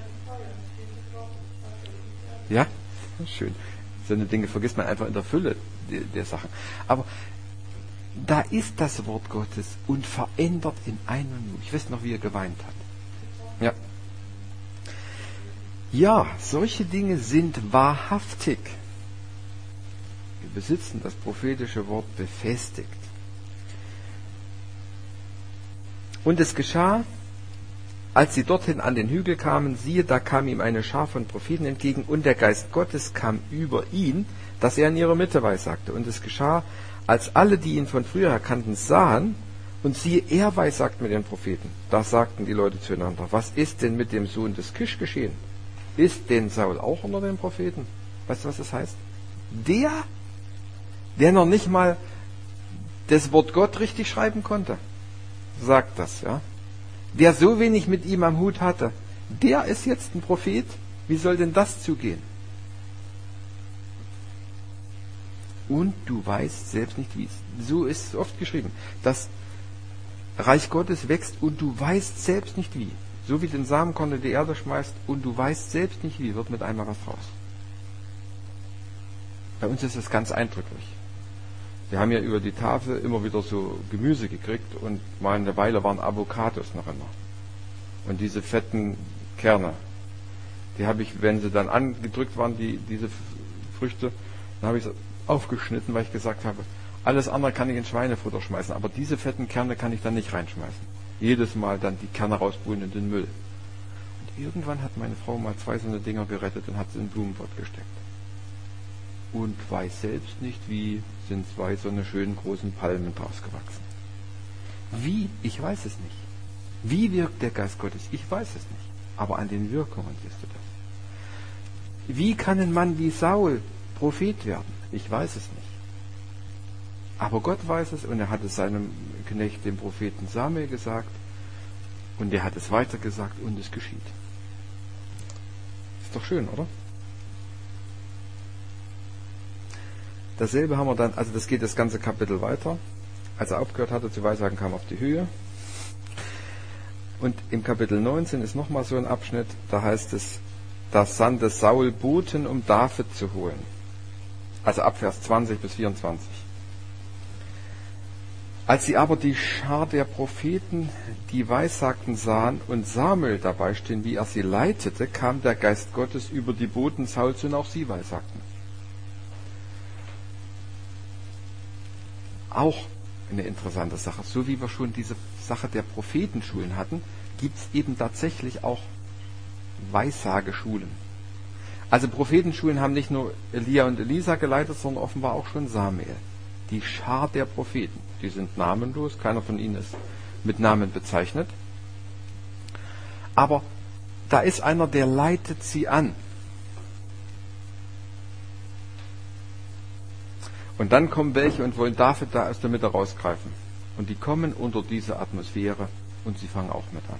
Ja, schön. So eine Dinge vergisst man einfach in der Fülle der Sachen. Aber da ist das Wort Gottes und verändert in einem Nu. Ich weiß noch, wie er geweint hat. Ja. Ja, solche Dinge sind wahrhaftig. Wir besitzen das prophetische Wort befestigt. Und es geschah, als sie dorthin an den Hügel kamen, siehe, da kam ihm eine Schar von Propheten entgegen, und der Geist Gottes kam über ihn, dass er in ihrer Mitte weissagte. Und es geschah, als alle, die ihn von früher erkannten, sahen, und siehe, er weissagt mit den Propheten. Da sagten die Leute zueinander, was ist denn mit dem Sohn des Kisch geschehen? Ist denn Saul auch unter den Propheten? Weißt du, was das heißt? Der noch nicht mal das Wort Gott richtig schreiben konnte, sagt das, ja. Der so wenig mit ihm am Hut hatte, der ist jetzt ein Prophet. Wie soll denn das zugehen? Und du weißt selbst nicht, wie es. So ist es oft geschrieben. Das Reich Gottes wächst und du weißt selbst nicht wie. So wie den Samenkorn in die Erde schmeißt und du weißt selbst nicht wie, wird mit einmal was raus. Bei uns ist es ganz eindrücklich. Wir haben ja über die Tafel immer wieder so Gemüse gekriegt und mal eine Weile waren Avocados noch immer. Und diese fetten Kerne, die habe ich, wenn sie dann angedrückt waren, diese Früchte, dann habe ich sie aufgeschnitten, weil ich gesagt habe, alles andere kann ich in Schweinefutter schmeißen, aber diese fetten Kerne kann ich dann nicht reinschmeißen. Jedes Mal dann die Kerne rausbuhlen in den Müll. Und irgendwann hat meine Frau mal 2 so eine Dinger gerettet und hat sie in den Blumenpott gesteckt. Und weiß selbst nicht, wie sind 2 so eine schönen großen Palmen draus gewachsen. Wie? Ich weiß es nicht. Wie wirkt der Geist Gottes? Ich weiß es nicht. Aber an den Wirkungen siehst du das. Wie kann ein Mann wie Saul Prophet werden? Ich weiß es nicht. Aber Gott weiß es und er hat es seinem Knecht, dem Propheten Samuel, gesagt und er hat es weitergesagt und es geschieht. Ist doch schön, oder? Dasselbe haben wir dann, also das geht das ganze Kapitel weiter. Als er aufgehört hatte zu weissagen, kam er auf die Höhe. Und im Kapitel 19 ist nochmal so ein Abschnitt, da heißt es, da sandte Saul Boten, um David zu holen. Also ab Vers 20 bis 24. Als sie aber die Schar der Propheten, die weissagten, sahen und Samuel dabei stehen, wie er sie leitete, kam der Geist Gottes über die Boten Sauls und auch sie weissagten. Auch eine interessante Sache. So wie wir schon diese Sache der Prophetenschulen hatten, gibt es eben tatsächlich auch Weissageschulen. Also Prophetenschulen haben nicht nur Elia und Elisa geleitet, sondern offenbar auch schon Samuel. Die Schar der Propheten. Die sind namenlos, keiner von ihnen ist mit Namen bezeichnet. Aber da ist einer, der leitet sie an. Und dann kommen welche und wollen David da aus der Mitte rausgreifen. Und die kommen unter diese Atmosphäre und sie fangen auch mit an.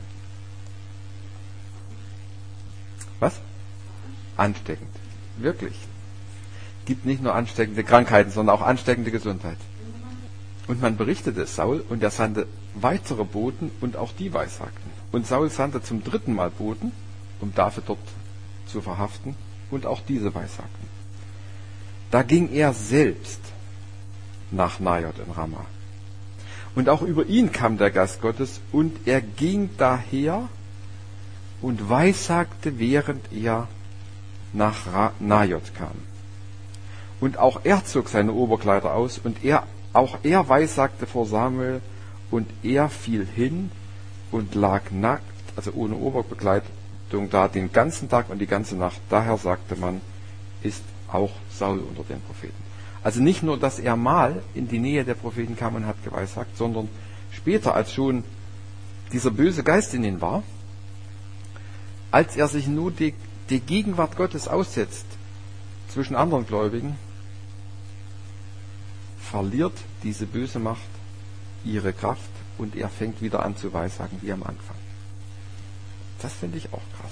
Was? Ansteckend. Wirklich. Gibt nicht nur ansteckende Krankheiten, sondern auch ansteckende Gesundheit. Und man berichtete es Saul und er sandte weitere Boten und auch die weissagten. Und Saul sandte zum 3. Mal Boten, um David dort zu verhaften, und auch diese weissagten. Da ging er selbst nach Najot in Rama. Und auch über ihn kam der Geist Gottes und er ging daher und weissagte, während er nach Najot kam. Und auch er zog seine Oberkleider aus und auch er weissagte vor Samuel und er fiel hin und lag nackt, also ohne Oberbekleidung da den ganzen Tag und die ganze Nacht. Daher sagte man, ist auch Saul unter den Propheten. Also nicht nur, dass er mal in die Nähe der Propheten kam und hat geweissagt, sondern später, als schon dieser böse Geist in ihn war, als er sich nur die Gegenwart Gottes aussetzt zwischen anderen Gläubigen, verliert diese böse Macht ihre Kraft und er fängt wieder an zu weissagen wie am Anfang. Das finde ich auch krass.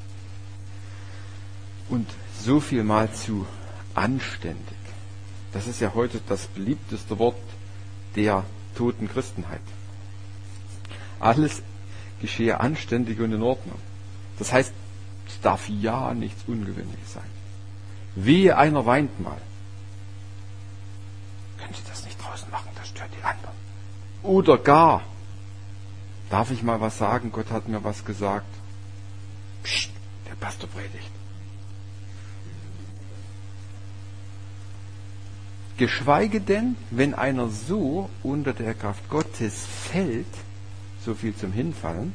Und so viel mal zu anständig. Das ist ja heute das beliebteste Wort der toten Christenheit. Alles geschehe anständig und in Ordnung. Das heißt, es darf ja nichts Ungewöhnliches sein. Wehe, einer weint mal. Können Sie das nicht draußen machen, das stört die anderen. Oder gar, darf ich mal was sagen? Gott hat mir was gesagt. Psst, der Pastor predigt. Geschweige denn, wenn einer so unter der Kraft Gottes fällt, so viel zum Hinfallen,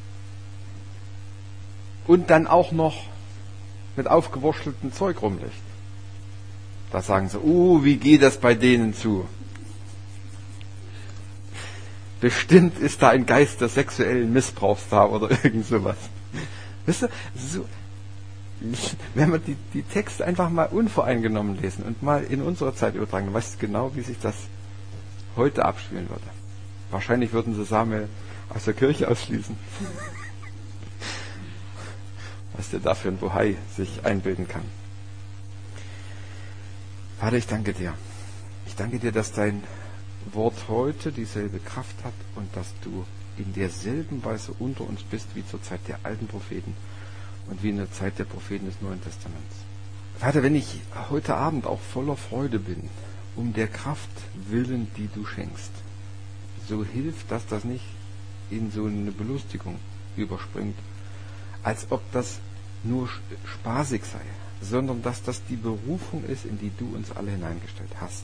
und dann auch noch mit aufgewurschteltem Zeug rumliegt. Da sagen sie, wie geht das bei denen zu? Bestimmt ist da ein Geist des sexuellen Missbrauchs da oder irgend sowas. Wisst ihr, so, wenn wir die Texte einfach mal unvoreingenommen lesen und mal in unsere Zeit übertragen, dann weißt du genau, wie sich das heute abspielen würde. Wahrscheinlich würden sie Samuel aus der Kirche ausschließen. Was der da für ein Bohai sich einbilden kann. Vater, ich danke dir. Ich danke dir, dass dein Wort heute dieselbe Kraft hat und dass du in derselben Weise unter uns bist wie zur Zeit der alten Propheten und wie in der Zeit der Propheten des Neuen Testaments. Vater, wenn ich heute Abend auch voller Freude bin, um der Kraft willen, die du schenkst, so hilft, dass das nicht in so eine Belustigung überspringt, als ob das nur spaßig sei, sondern dass das die Berufung ist, in die du uns alle hineingestellt hast.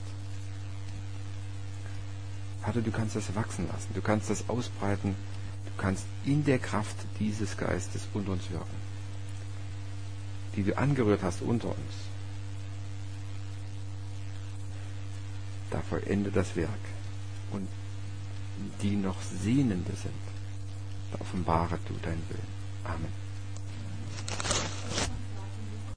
Vater, du kannst das wachsen lassen, du kannst das ausbreiten, du kannst in der Kraft dieses Geistes unter uns wirken, die du angerührt hast unter uns. Da vollende das Werk und die noch Sehnende sind, da offenbare du deinen Willen. Amen.